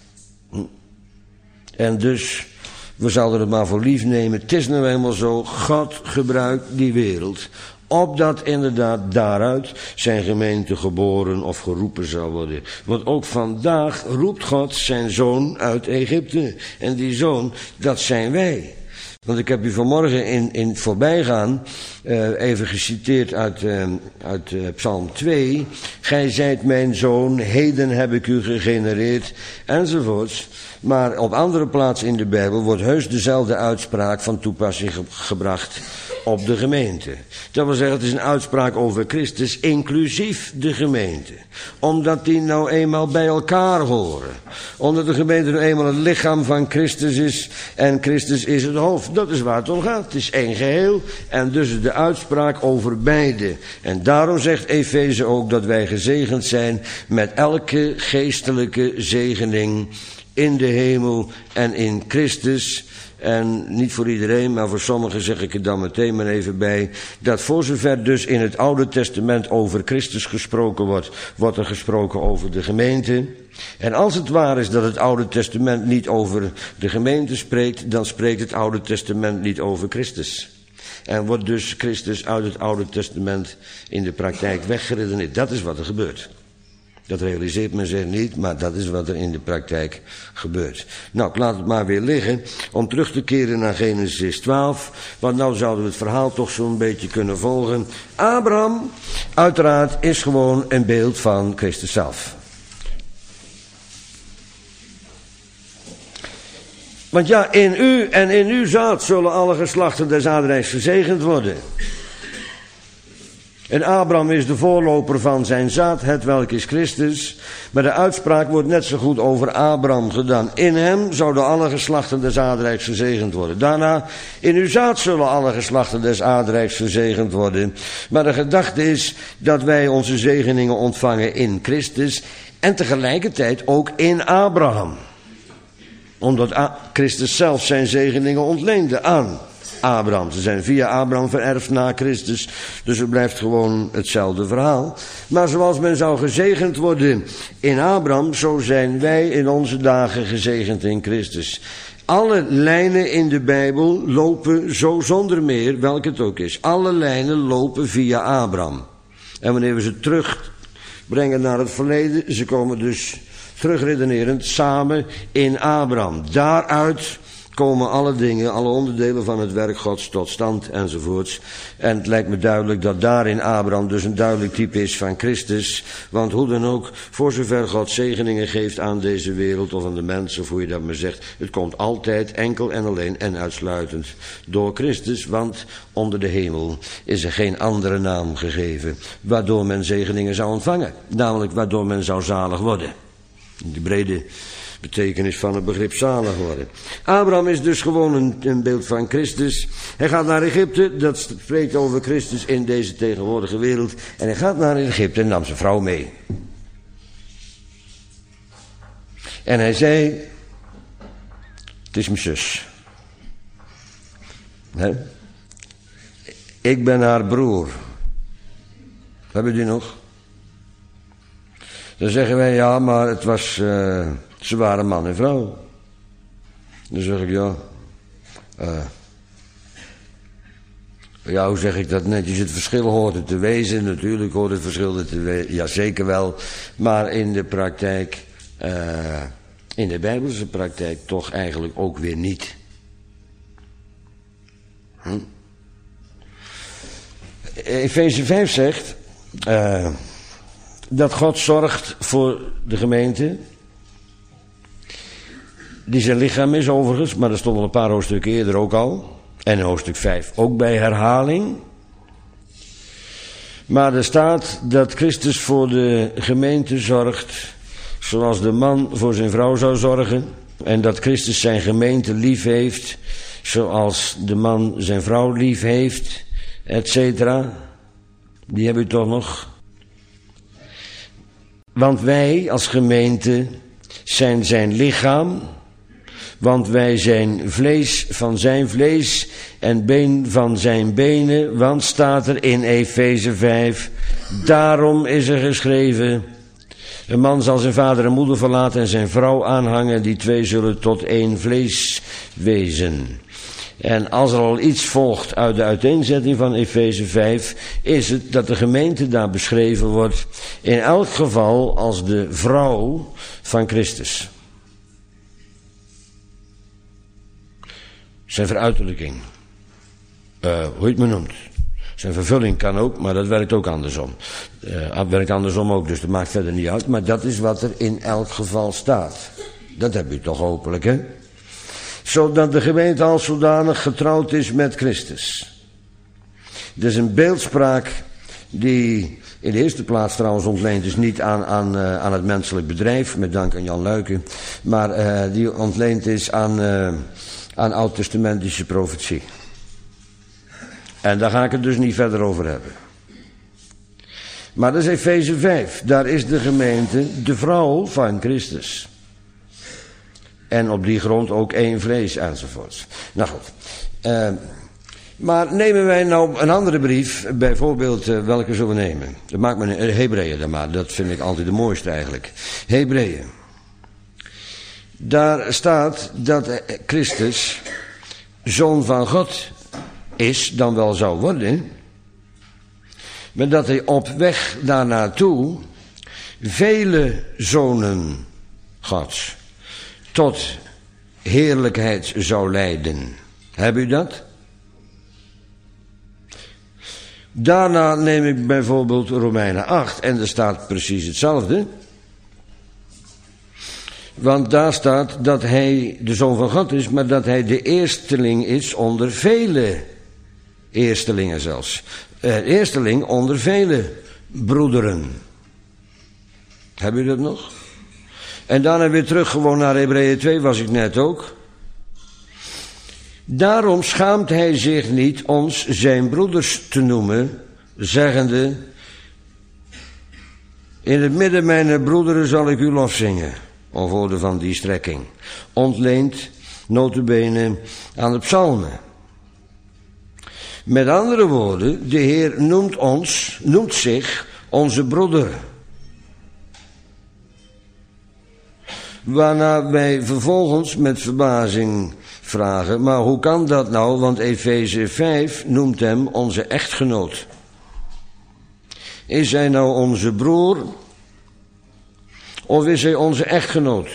En dus, we zouden het maar voor lief nemen. Het is nou eenmaal zo, God gebruikt die wereld, opdat inderdaad daaruit zijn gemeente geboren of geroepen zou worden. Want ook vandaag roept God zijn zoon uit Egypte. En die zoon, dat zijn wij. Want ik heb u vanmorgen in het voorbijgaan even geciteerd uit Psalm 2. Gij zijt mijn zoon, heden heb ik u gegenereerd, enzovoorts. Maar op andere plaatsen in de Bijbel wordt heus dezelfde uitspraak van toepassing gebracht op de gemeente. Dat wil zeggen, het is een uitspraak over Christus, inclusief de gemeente. Omdat die nou eenmaal bij elkaar horen. Omdat de gemeente nou eenmaal het lichaam van Christus is en Christus is het hoofd. Dat is waar het om gaat. Het is één geheel en dus de uitspraak over beide. En daarom zegt Efeze ook dat wij gezegend zijn met elke geestelijke zegening in de hemel en in Christus. En niet voor iedereen, maar voor sommigen zeg ik er dan meteen maar even bij, dat voor zover dus in het Oude Testament over Christus gesproken wordt, wordt er gesproken over de gemeente. En als het waar is dat het Oude Testament niet over de gemeente spreekt, dan spreekt het Oude Testament niet over Christus. En wordt dus Christus uit het Oude Testament in de praktijk weggeredeneerd. Dat is wat er gebeurt. Dat realiseert men zich niet, maar dat is wat er in de praktijk gebeurt. Nou, ik laat het maar weer liggen om terug te keren naar Genesis 12. Want nou zouden we het verhaal toch zo'n beetje kunnen volgen. Abraham, uiteraard, is gewoon een beeld van Christus zelf. Want ja, in u en in uw zaad zullen alle geslachten des aardrijks gezegend worden. En Abraham is de voorloper van zijn zaad, hetwelk is Christus. Maar de uitspraak wordt net zo goed over Abraham gedaan. In hem zouden alle geslachten des aardrijks gezegend worden. Daarna, in uw zaad zullen alle geslachten des aardrijks gezegend worden. Maar de gedachte is dat wij onze zegeningen ontvangen in Christus. En tegelijkertijd ook in Abraham. Omdat Christus zelf zijn zegeningen ontleende aan Abraham. Ze zijn via Abraham vererfd na Christus. Dus het blijft gewoon hetzelfde verhaal. Maar zoals men zou gezegend worden in Abraham, zo zijn wij in onze dagen gezegend in Christus. Alle lijnen in de Bijbel lopen zo zonder meer, welk het ook is. Alle lijnen lopen via Abraham. En wanneer we ze terugbrengen naar het verleden, ze komen dus terugredenerend samen in Abraham. Daaruit komen alle dingen, alle onderdelen van het werk Gods tot stand enzovoorts. En het lijkt me duidelijk dat daarin Abraham dus een duidelijk type is van Christus. Want hoe dan ook, voor zover God zegeningen geeft aan deze wereld of aan de mensen, of hoe je dat maar zegt, het komt altijd enkel en alleen en uitsluitend door Christus. Want onder de hemel is er geen andere naam gegeven waardoor men zegeningen zou ontvangen. Namelijk waardoor men zou zalig worden. De brede betekenis van het begrip zalig worden. Abraham is dus gewoon een beeld van Christus. Hij gaat naar Egypte, dat spreekt over Christus in deze tegenwoordige wereld. En hij gaat naar Egypte en nam zijn vrouw mee. En hij zei, het is mijn zus. Ik ben haar broer. Hebben jullie nog? Dan zeggen wij, ja, maar het was, ze waren man en vrouw. Dan zeg ik, ja, hoe zeg ik dat netjes? Het verschil hoort er te wezen. Natuurlijk hoort het verschil er te wezen. Ja, zeker wel. Maar in de praktijk, in de Bijbelse praktijk toch eigenlijk ook weer niet. Efeze 5 zegt dat God zorgt voor de gemeente, die zijn lichaam is overigens, maar dat stond al een paar hoofdstukken eerder ook al. En in hoofdstuk 5 ook bij herhaling. Maar er staat dat Christus voor de gemeente zorgt zoals de man voor zijn vrouw zou zorgen. En dat Christus zijn gemeente lief heeft zoals de man zijn vrouw lief heeft, etc. Die heb je toch nog? Want wij als gemeente zijn zijn lichaam, want wij zijn vlees van zijn vlees en been van zijn benen, want staat er in Efeze 5, daarom is er geschreven, een man zal zijn vader en moeder verlaten en zijn vrouw aanhangen, die twee zullen tot één vlees wezen. En als er al iets volgt uit de uiteenzetting van Efeze 5, is het dat de gemeente daar beschreven wordt, in elk geval als de vrouw van Christus. Zijn veruiterlijking. Hoe je het maar noemt. Zijn vervulling kan ook, maar dat werkt ook andersom. Werkt andersom ook, dus dat maakt verder niet uit. Maar dat is wat er in elk geval staat. Dat heb je toch hopelijk, hè? Zodat de gemeente als zodanig getrouwd is met Christus. Het is een beeldspraak die in de eerste plaats trouwens ontleend is niet aan het menselijk bedrijf, met dank aan Jan Luiken, maar die ontleend is aan oud-testamentische profetie. En daar ga ik het dus niet verder over hebben. Maar dat is Efeze 5. Daar is de gemeente de vrouw van Christus. En op die grond ook één vlees enzovoort. Nou goed. Maar nemen wij nou een andere brief, bijvoorbeeld welke zullen we nemen? Dat maakt me Hebreeën dan maar, dat vind ik altijd de mooiste eigenlijk. Hebreeën. Daar staat dat Christus zoon van God is, dan wel zou worden, maar dat hij op weg daarnaartoe vele zonen Gods tot heerlijkheid zou leiden. Heb u dat? Daarna neem ik bijvoorbeeld Romeinen 8 en er staat precies hetzelfde. Want daar staat dat hij de zoon van God is, maar dat hij de eersteling is onder vele eerstelingen zelfs. Eersteling onder vele broederen. Heb u dat nog? En daarna weer terug gewoon naar Hebreeën 2 was ik net ook. Daarom schaamt hij zich niet ons zijn broeders te noemen, zeggende: in het midden mijner broederen zal ik uw lof zingen. Of woorden van die strekking. Ontleend, nota bene, aan de psalmen. Met andere woorden, de Heer noemt zich onze broeder. Waarna wij vervolgens met verbazing vragen, maar hoe kan dat nou? Want Efeze 5 noemt hem onze echtgenoot. Is hij nou onze broer? Of is hij onze echtgenoot?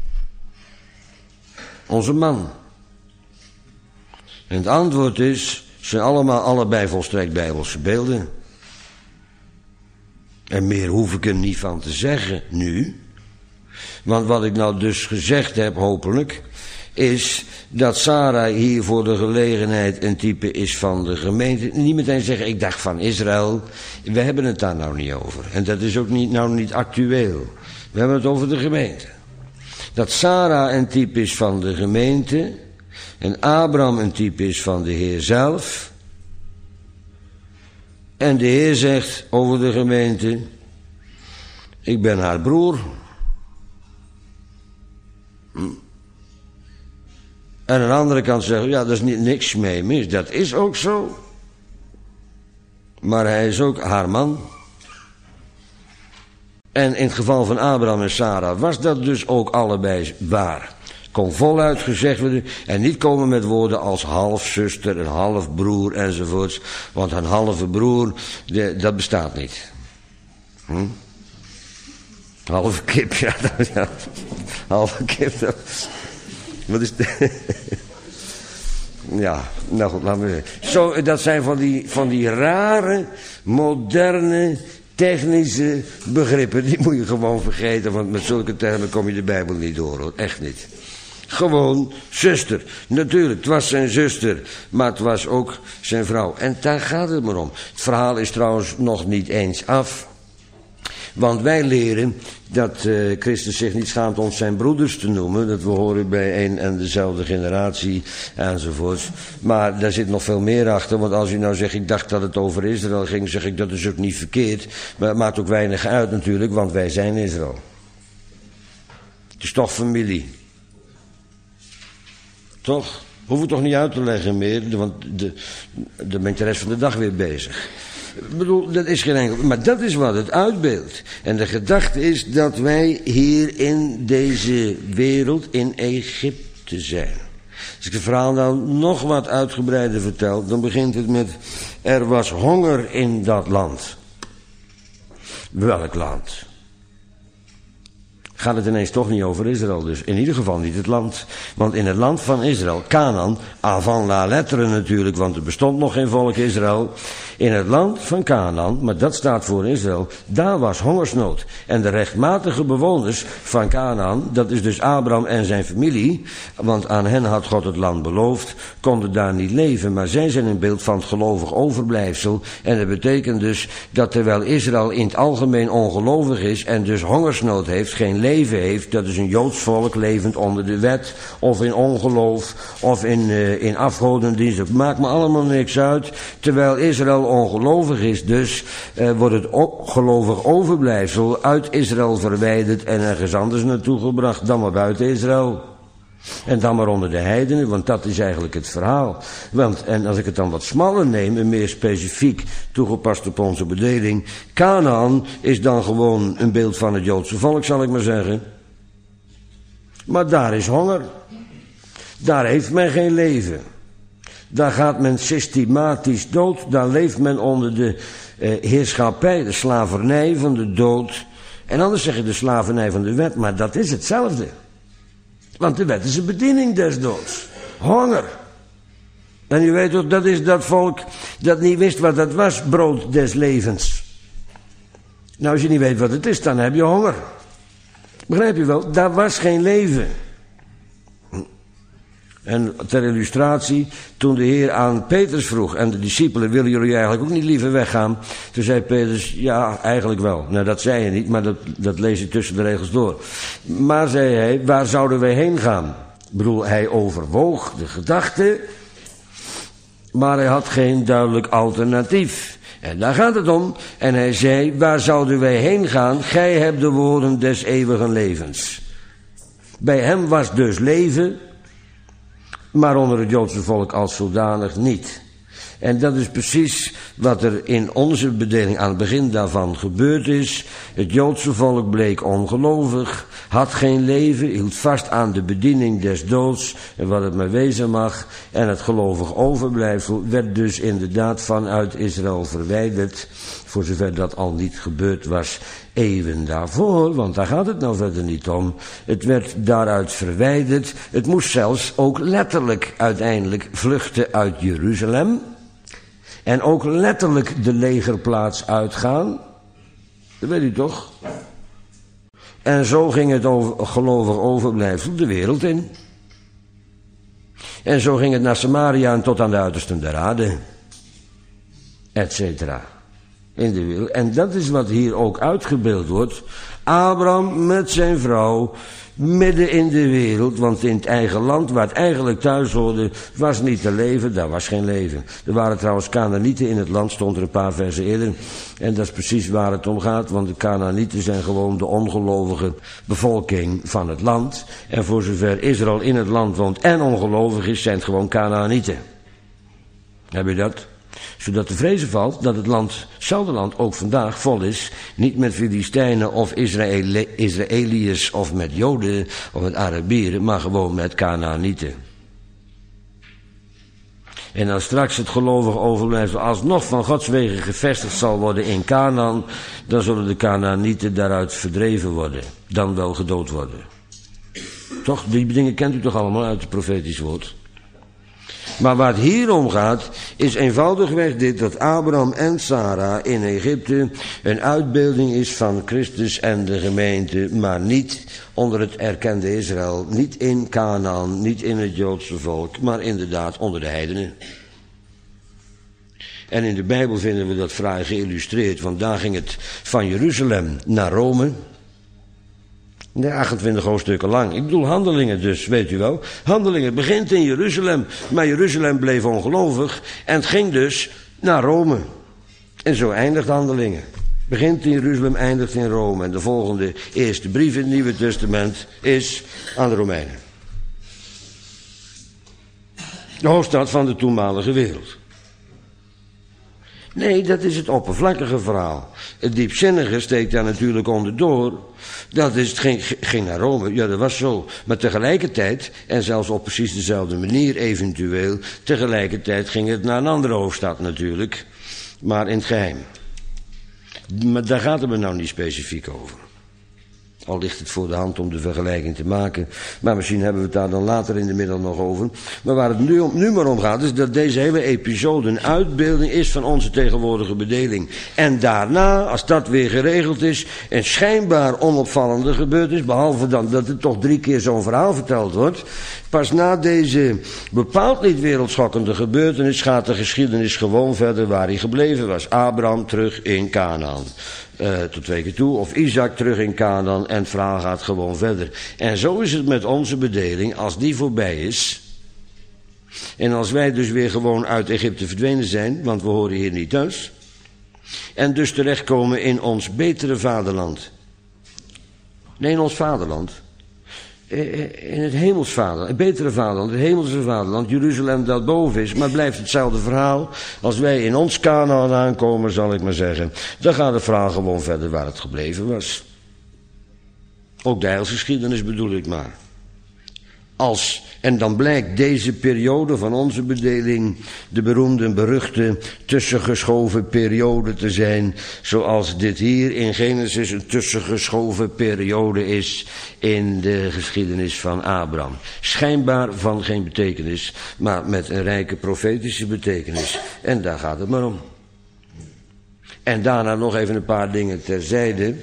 Onze man. En het antwoord is, zijn allebei volstrekt bijbelse beelden. En meer hoef ik er niet van te zeggen nu. Want wat ik nou dus gezegd heb, hopelijk, is dat Sarah hier voor de gelegenheid een type is van de gemeente. Niet meteen zeggen, ik dacht van Israël. We hebben het daar nou niet over. En dat is ook niet actueel. We hebben het over de gemeente. Dat Sarah een type is van de gemeente. En Abraham een type is van de Heer zelf. En de Heer zegt over de gemeente: ik ben haar broer. En aan de andere kant zeggen, ja, daar is niks mee mis. Dat is ook zo. Maar hij is ook haar man. En in het geval van Abraham en Sarah was dat dus ook allebei waar. Kon voluit gezegd worden en niet komen met woorden als halfzuster, een halfbroer enzovoorts. Want een halve broer, dat bestaat niet. Halve kip, ja. Halve kip. Wat is het? Ja, nou goed, laten we zeggen. Zo, dat zijn van die rare, moderne, technische begrippen. Die moet je gewoon vergeten, want met zulke termen kom je de Bijbel niet door, hoor. Echt niet. Gewoon zuster. Natuurlijk, het was zijn zuster, maar het was ook zijn vrouw. En daar gaat het maar om. Het verhaal is trouwens nog niet eens af. Want wij leren dat Christus zich niet schaamt ons zijn broeders te noemen. Dat we horen bij een en dezelfde generatie enzovoorts. Maar daar zit nog veel meer achter. Want als u nou zegt, ik dacht dat het over Israël ging, zeg ik dat is ook niet verkeerd. Maar het maakt ook weinig uit natuurlijk, want wij zijn Israël. Het is toch familie. Toch? Hoef ik toch niet uit te leggen meer, want daar ben ik de rest van de dag weer bezig. Ik bedoel, dat is geen enkel, maar dat is wat het uitbeeldt. En de gedachte is dat wij hier in deze wereld in Egypte zijn. Als ik het verhaal nou nog wat uitgebreider vertel, dan begint het met: er was honger in dat land. Welk land? Gaat het ineens toch niet over Israël dus. In ieder geval niet het land. Want in het land van Israël, Canaan, avant la lettre natuurlijk, want er bestond nog geen volk Israël. In het land van Canaan, maar dat staat voor Israël, daar was hongersnood. En de rechtmatige bewoners van Canaan, dat is dus Abraham en zijn familie, want aan hen had God het land beloofd, konden daar niet leven. Maar zij zijn een beeld van het gelovig overblijfsel. En dat betekent dus dat terwijl Israël in het algemeen ongelovig is en dus hongersnood heeft, geen leven heeft, dat is een Joods volk levend onder de wet, of in ongeloof, of in afgodendienst. Het maakt me allemaal niks uit. Terwijl Israël ongelovig is, dus wordt het gelovig overblijfsel uit Israël verwijderd en ergens anders naartoe gebracht dan maar buiten Israël. En dan maar onder de heidenen, want dat is eigenlijk het verhaal. En als ik het dan wat smaller neem en meer specifiek toegepast op onze bedeling, Kanaan is dan gewoon een beeld van het Joodse volk, zal ik maar zeggen. Maar daar is honger. Daar heeft men geen leven. Daar gaat men systematisch dood. Daar leeft men onder de heerschappij, de slavernij van de dood. En anders zeg je de slavernij van de wet, maar dat is hetzelfde. Want de wet is een bediening des doods. Honger. En u weet ook, dat is dat volk dat niet wist wat dat was, brood des levens. Nou, als je niet weet wat het is, dan heb je honger. Begrijp je wel? Daar was geen leven. En ter illustratie, toen de Heer aan Petrus vroeg en de discipelen, willen jullie eigenlijk ook niet liever weggaan? Toen zei Petrus, ja, eigenlijk wel. Nou, dat zei hij niet, maar dat lees je tussen de regels door. Maar zei hij, waar zouden wij heen gaan? Ik bedoel, hij overwoog de gedachte, maar hij had geen duidelijk alternatief. En daar gaat het om. En hij zei, waar zouden wij heen gaan? Gij hebt de woorden des eeuwigen levens. Bij hem was dus leven, maar onder het Joodse volk als zodanig niet. En dat is precies wat er in onze bedeling aan het begin daarvan gebeurd is. Het Joodse volk bleek ongelovig, had geen leven, hield vast aan de bediening des doods en wat het maar wezen mag. En het gelovig overblijfsel werd dus inderdaad vanuit Israël verwijderd, voor zover dat al niet gebeurd was eeuwen daarvoor, want daar gaat het nou verder niet om. Het werd daaruit verwijderd. Het moest zelfs ook letterlijk uiteindelijk vluchten uit Jeruzalem. En ook letterlijk de legerplaats uitgaan. Dat weet u toch? En zo ging het gelovig overblijfsel de wereld in. En zo ging het naar Samaria en tot aan de uitersten der aarde. Etcetera. In de wereld. En dat is wat hier ook uitgebeeld wordt. Abraham met zijn vrouw midden in de wereld, want in het eigen land waar het eigenlijk thuis hoorde, was niet te leven, daar was geen leven. Er waren trouwens Kanaanieten in het land, stond er een paar versen eerder. En dat is precies waar het om gaat, want de Kanaanieten zijn gewoon de ongelovige bevolking van het land. En voor zover Israël in het land woont en ongelovig is, zijn het gewoon Kanaanieten. Heb je dat? Zodat de vrezen valt dat het land, hetzelfde land ook vandaag vol is, niet met Filistijnen of Israëliërs of met Joden of met Arabieren, maar gewoon met Kanaanieten. En als straks het gelovige overblijfsel alsnog van Gods wegen gevestigd zal worden in Kanaan, dan zullen de Kanaanieten daaruit verdreven worden, dan wel gedood worden. Toch, die dingen kent u toch allemaal uit het profetisch woord. Maar waar het hier om gaat, is eenvoudigweg dit, dat Abraham en Sarah in Egypte een uitbeelding is van Christus en de gemeente, maar niet onder het erkende Israël, niet in Kanaan, niet in het Joodse volk, maar inderdaad onder de heidenen. En in de Bijbel vinden we dat fraai geïllustreerd, want daar ging het van Jeruzalem naar Rome. 28 hoofdstukken lang. Ik bedoel Handelingen dus, weet u wel. Handelingen begint in Jeruzalem, maar Jeruzalem bleef ongelovig en het ging dus naar Rome. En zo eindigt Handelingen. Begint in Jeruzalem, eindigt in Rome. En de volgende eerste brief in het Nieuwe Testament is aan de Romeinen. De hoofdstad van de toenmalige wereld. Nee, dat is het oppervlakkige verhaal. Het diepzinnige steekt daar natuurlijk onderdoor. Dat is, het ging naar Rome, ja dat was zo. Maar tegelijkertijd, en zelfs op precies dezelfde manier eventueel, tegelijkertijd ging het naar een andere hoofdstad natuurlijk. Maar in het geheim. Maar daar gaat het me nou niet specifiek over. Al ligt het voor de hand om de vergelijking te maken. Maar misschien hebben we het daar dan later in de middag nog over. Maar waar het nu maar om gaat, is dat deze hele episode een uitbeelding is van onze tegenwoordige bedeling. En daarna, als dat weer geregeld is, een schijnbaar onopvallende gebeurtenis, behalve dan dat er toch 3 keer zo'n verhaal verteld wordt. Pas na deze bepaald niet wereldschokkende gebeurtenis gaat de geschiedenis gewoon verder waar hij gebleven was. Abraham terug in Kanaan. Tot 2 keer toe, of Isaac terug in Kanaan en het verhaal gaat gewoon verder. En zo is het met onze bedeling, als die voorbij is, en als wij dus weer gewoon uit Egypte verdwenen zijn, want we horen hier niet thuis, en dus terechtkomen in ons betere vaderland. Nee, in ons vaderland. in het hemels vaderland, het betere vaderland, het hemelse vaderland, Jeruzalem dat boven is, maar blijft hetzelfde verhaal. Als wij in ons Kanaan aankomen, zal ik maar zeggen, dan gaat het verhaal gewoon verder waar het gebleven was. Ook de heilsgeschiedenis bedoel ik maar. En dan blijkt deze periode van onze bedeling de beroemde en beruchte tussengeschoven periode te zijn, zoals dit hier in Genesis een tussengeschoven periode is in de geschiedenis van Abraham. Schijnbaar van geen betekenis, maar met een rijke profetische betekenis. En daar gaat het maar om. En daarna nog even een paar dingen terzijde.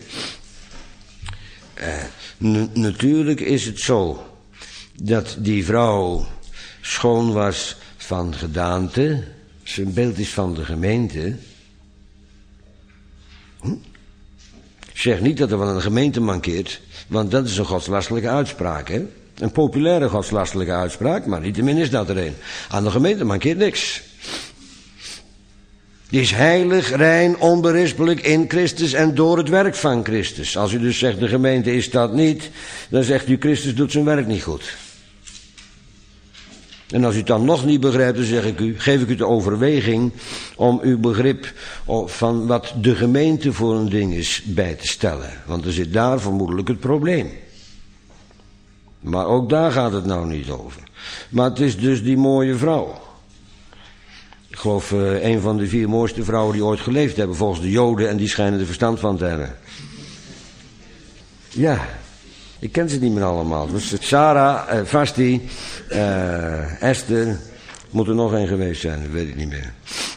Natuurlijk is het zo dat die vrouw schoon was van gedaante, zijn beeld is van de gemeente. Zeg niet dat er wel een gemeente mankeert, want dat is een godslastelijke uitspraak, hè? Een populaire godslastelijke uitspraak, maar niettemin is dat er een. Aan de gemeente mankeert niks. Die is heilig, rein, onberispelijk in Christus en door het werk van Christus. Als u dus zegt de gemeente is dat niet, dan zegt u Christus doet zijn werk niet goed. En als u het dan nog niet begrijpt, dan geef ik u de overweging om uw begrip van wat de gemeente voor een ding is bij te stellen. Want er zit daar vermoedelijk het probleem. Maar ook daar gaat het nou niet over. Maar het is dus die mooie vrouw. Ik geloof een van de 4 mooiste vrouwen die ooit geleefd hebben volgens de Joden, en die schijnen er verstand van te hebben. Ja, ik ken ze niet meer allemaal. Dus Sarah, Vasti, Esther, moet er nog één geweest zijn, dat weet ik niet meer.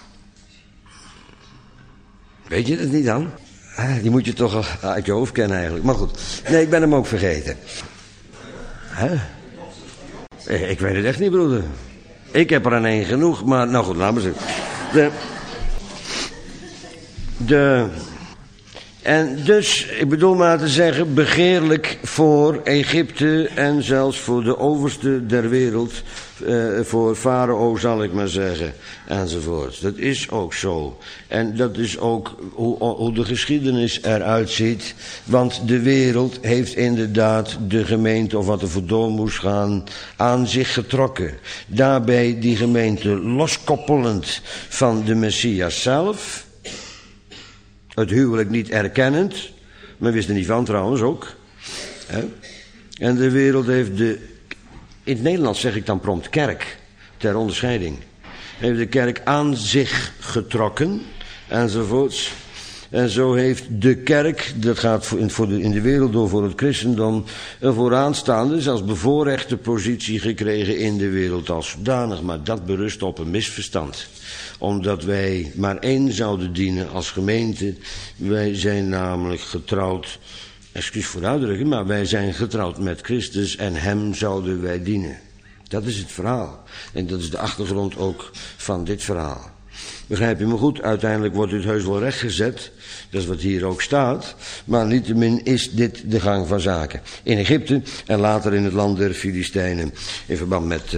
Weet je dat niet dan? Die moet je toch uit je hoofd kennen eigenlijk. Maar goed, nee, ik ben hem ook vergeten. Ik weet het echt niet, broeder. Ik heb er aan één genoeg, maar nou goed, laten we zien. En dus, ik bedoel maar te zeggen, begeerlijk voor Egypte en zelfs voor de overste der wereld, voor Farao zal ik maar zeggen, enzovoort. Dat is ook zo. En dat is ook hoe de geschiedenis eruit ziet, want de wereld heeft inderdaad de gemeente, of wat er voor door moest gaan, aan zich getrokken. Daarbij die gemeente loskoppelend van de Messias zelf, het huwelijk niet erkennend, men wist er niet van trouwens ook. En de wereld heeft in het Nederlands zeg ik dan prompt kerk, ter onderscheiding. Heeft de kerk aan zich getrokken, enzovoorts. En zo heeft de kerk, dat gaat in de wereld door voor het christendom, een vooraanstaande, zelfs bevoorrechte positie gekregen in de wereld als zodanig. Maar dat berust op een misverstand. Omdat wij maar één zouden dienen als gemeente. Wij zijn namelijk getrouwd, excuus voor de uitdrukking, maar wij zijn getrouwd met Christus en hem zouden wij dienen. Dat is het verhaal. En dat is de achtergrond ook van dit verhaal. Begrijp je me goed? Uiteindelijk wordt dit heus wel rechtgezet. Dat is wat hier ook staat. Maar niettemin is dit de gang van zaken. In Egypte en later in het land der Filistijnen. In verband met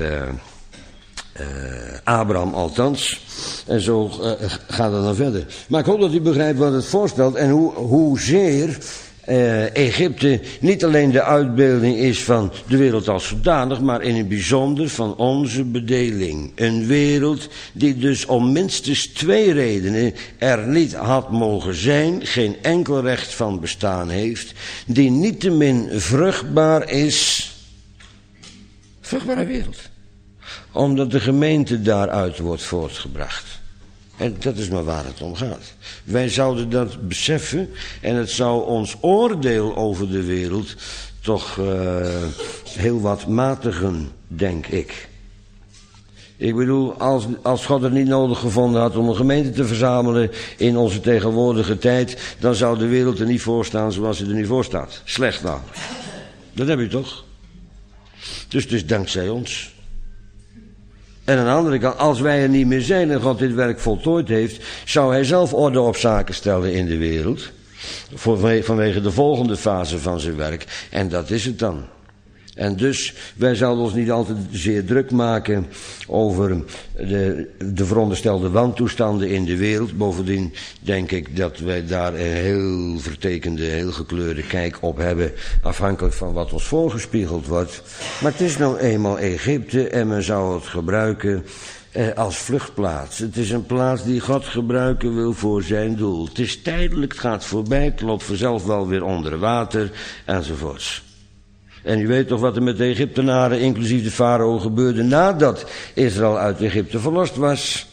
Abraham althans. En zo gaat het dan verder. Maar ik hoop dat u begrijpt wat het voorstelt. En hoezeer Egypte niet alleen de uitbeelding is van de wereld als zodanig, maar in het bijzonder van onze bedeling. Een wereld die dus om minstens 2 redenen er niet had mogen zijn, geen enkel recht van bestaan heeft, die niettemin vruchtbaar is. Vruchtbare wereld. Omdat de gemeente daaruit wordt voortgebracht. En dat is maar waar het om gaat. Wij zouden dat beseffen en het zou ons oordeel over de wereld toch heel wat matigen, denk ik. Ik bedoel, als God het niet nodig gevonden had om een gemeente te verzamelen in onze tegenwoordige tijd, dan zou de wereld er niet voor staan zoals ze er nu voor staat. Slecht nou. Dat heb je toch? Dus het is dankzij ons. En aan de andere kant, als wij er niet meer zijn en God dit werk voltooid heeft, zou hij zelf orde op zaken stellen in de wereld. Vanwege de volgende fase van zijn werk. En dat is het dan. En dus, wij zouden ons niet altijd zeer druk maken over de veronderstelde wantoestanden in de wereld. Bovendien denk ik dat wij daar een heel vertekende, heel gekleurde kijk op hebben, afhankelijk van wat ons voorgespiegeld wordt. Maar het is nou eenmaal Egypte en men zou het gebruiken als vluchtplaats. Het is een plaats die God gebruiken wil voor zijn doel. Het is tijdelijk, het gaat voorbij, het loopt vanzelf wel weer onder water, enzovoorts. En u weet toch wat er met de Egyptenaren, inclusief de farao, gebeurde nadat Israël uit Egypte verlost was.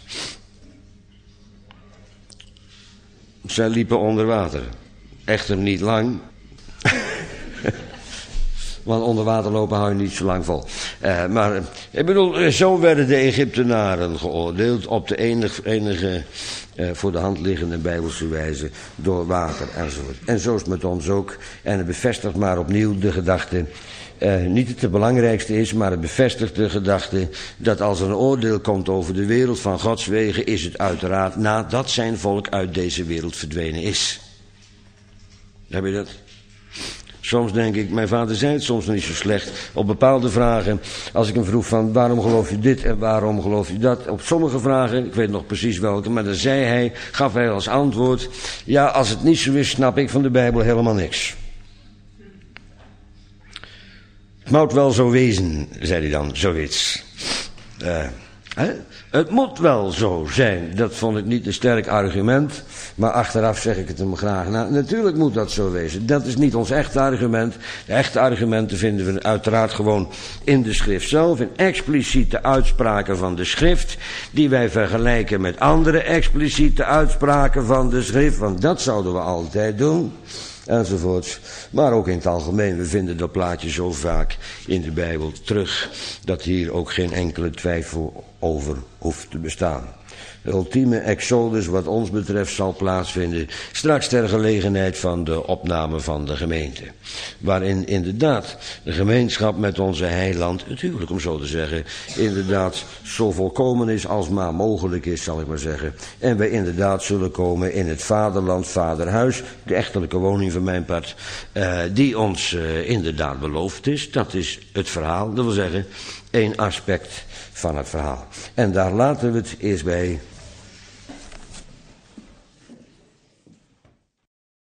Zij liepen onder water. Echter niet lang. Want onder water lopen hou je niet zo lang vol. Maar ik bedoel, zo werden de Egyptenaren geoordeeld op de enige voor de hand liggende bijbelse wijze door water enzovoort. En zo is het met ons ook. En het bevestigt maar opnieuw de gedachte, niet het belangrijkste is, maar het bevestigt de gedachte dat als er een oordeel komt over de wereld van Gods wegen, is het uiteraard nadat zijn volk uit deze wereld verdwenen is. Heb je dat? Soms denk ik, mijn vader zei het soms nog niet zo slecht. Op bepaalde vragen, als ik hem vroeg van waarom geloof je dit en waarom geloof je dat. Op sommige vragen, ik weet nog precies welke, maar dan gaf hij als antwoord, ja, als het niet zo is, snap ik van de Bijbel helemaal niks. Het moet wel zo wezen, zei hij dan, zoiets. Het moet wel zo zijn. Dat vond ik niet een sterk argument. Maar achteraf zeg ik het hem graag. Nou, natuurlijk moet dat zo wezen. Dat is niet ons echte argument. De echte argumenten vinden we uiteraard gewoon in de schrift zelf. In expliciete uitspraken van de schrift. Die wij vergelijken met andere expliciete uitspraken van de schrift. Want dat zouden we altijd doen. Enzovoorts. Maar ook in het algemeen, we vinden dat plaatje zo vaak in de Bijbel terug, dat hier ook geen enkele twijfel over hoeft te bestaan. De ultieme exodus wat ons betreft zal plaatsvinden straks ter gelegenheid van de opname van de gemeente. Waarin inderdaad de gemeenschap met onze heiland, het huwelijk om zo te zeggen, inderdaad zo volkomen is als maar mogelijk is, zal ik maar zeggen. En wij inderdaad zullen komen in het vaderland, vaderhuis, de echtelijke woning van mijn part, die ons inderdaad beloofd is. Dat is het verhaal, dat wil zeggen één aspect van het verhaal. En daar laten we het eerst bij.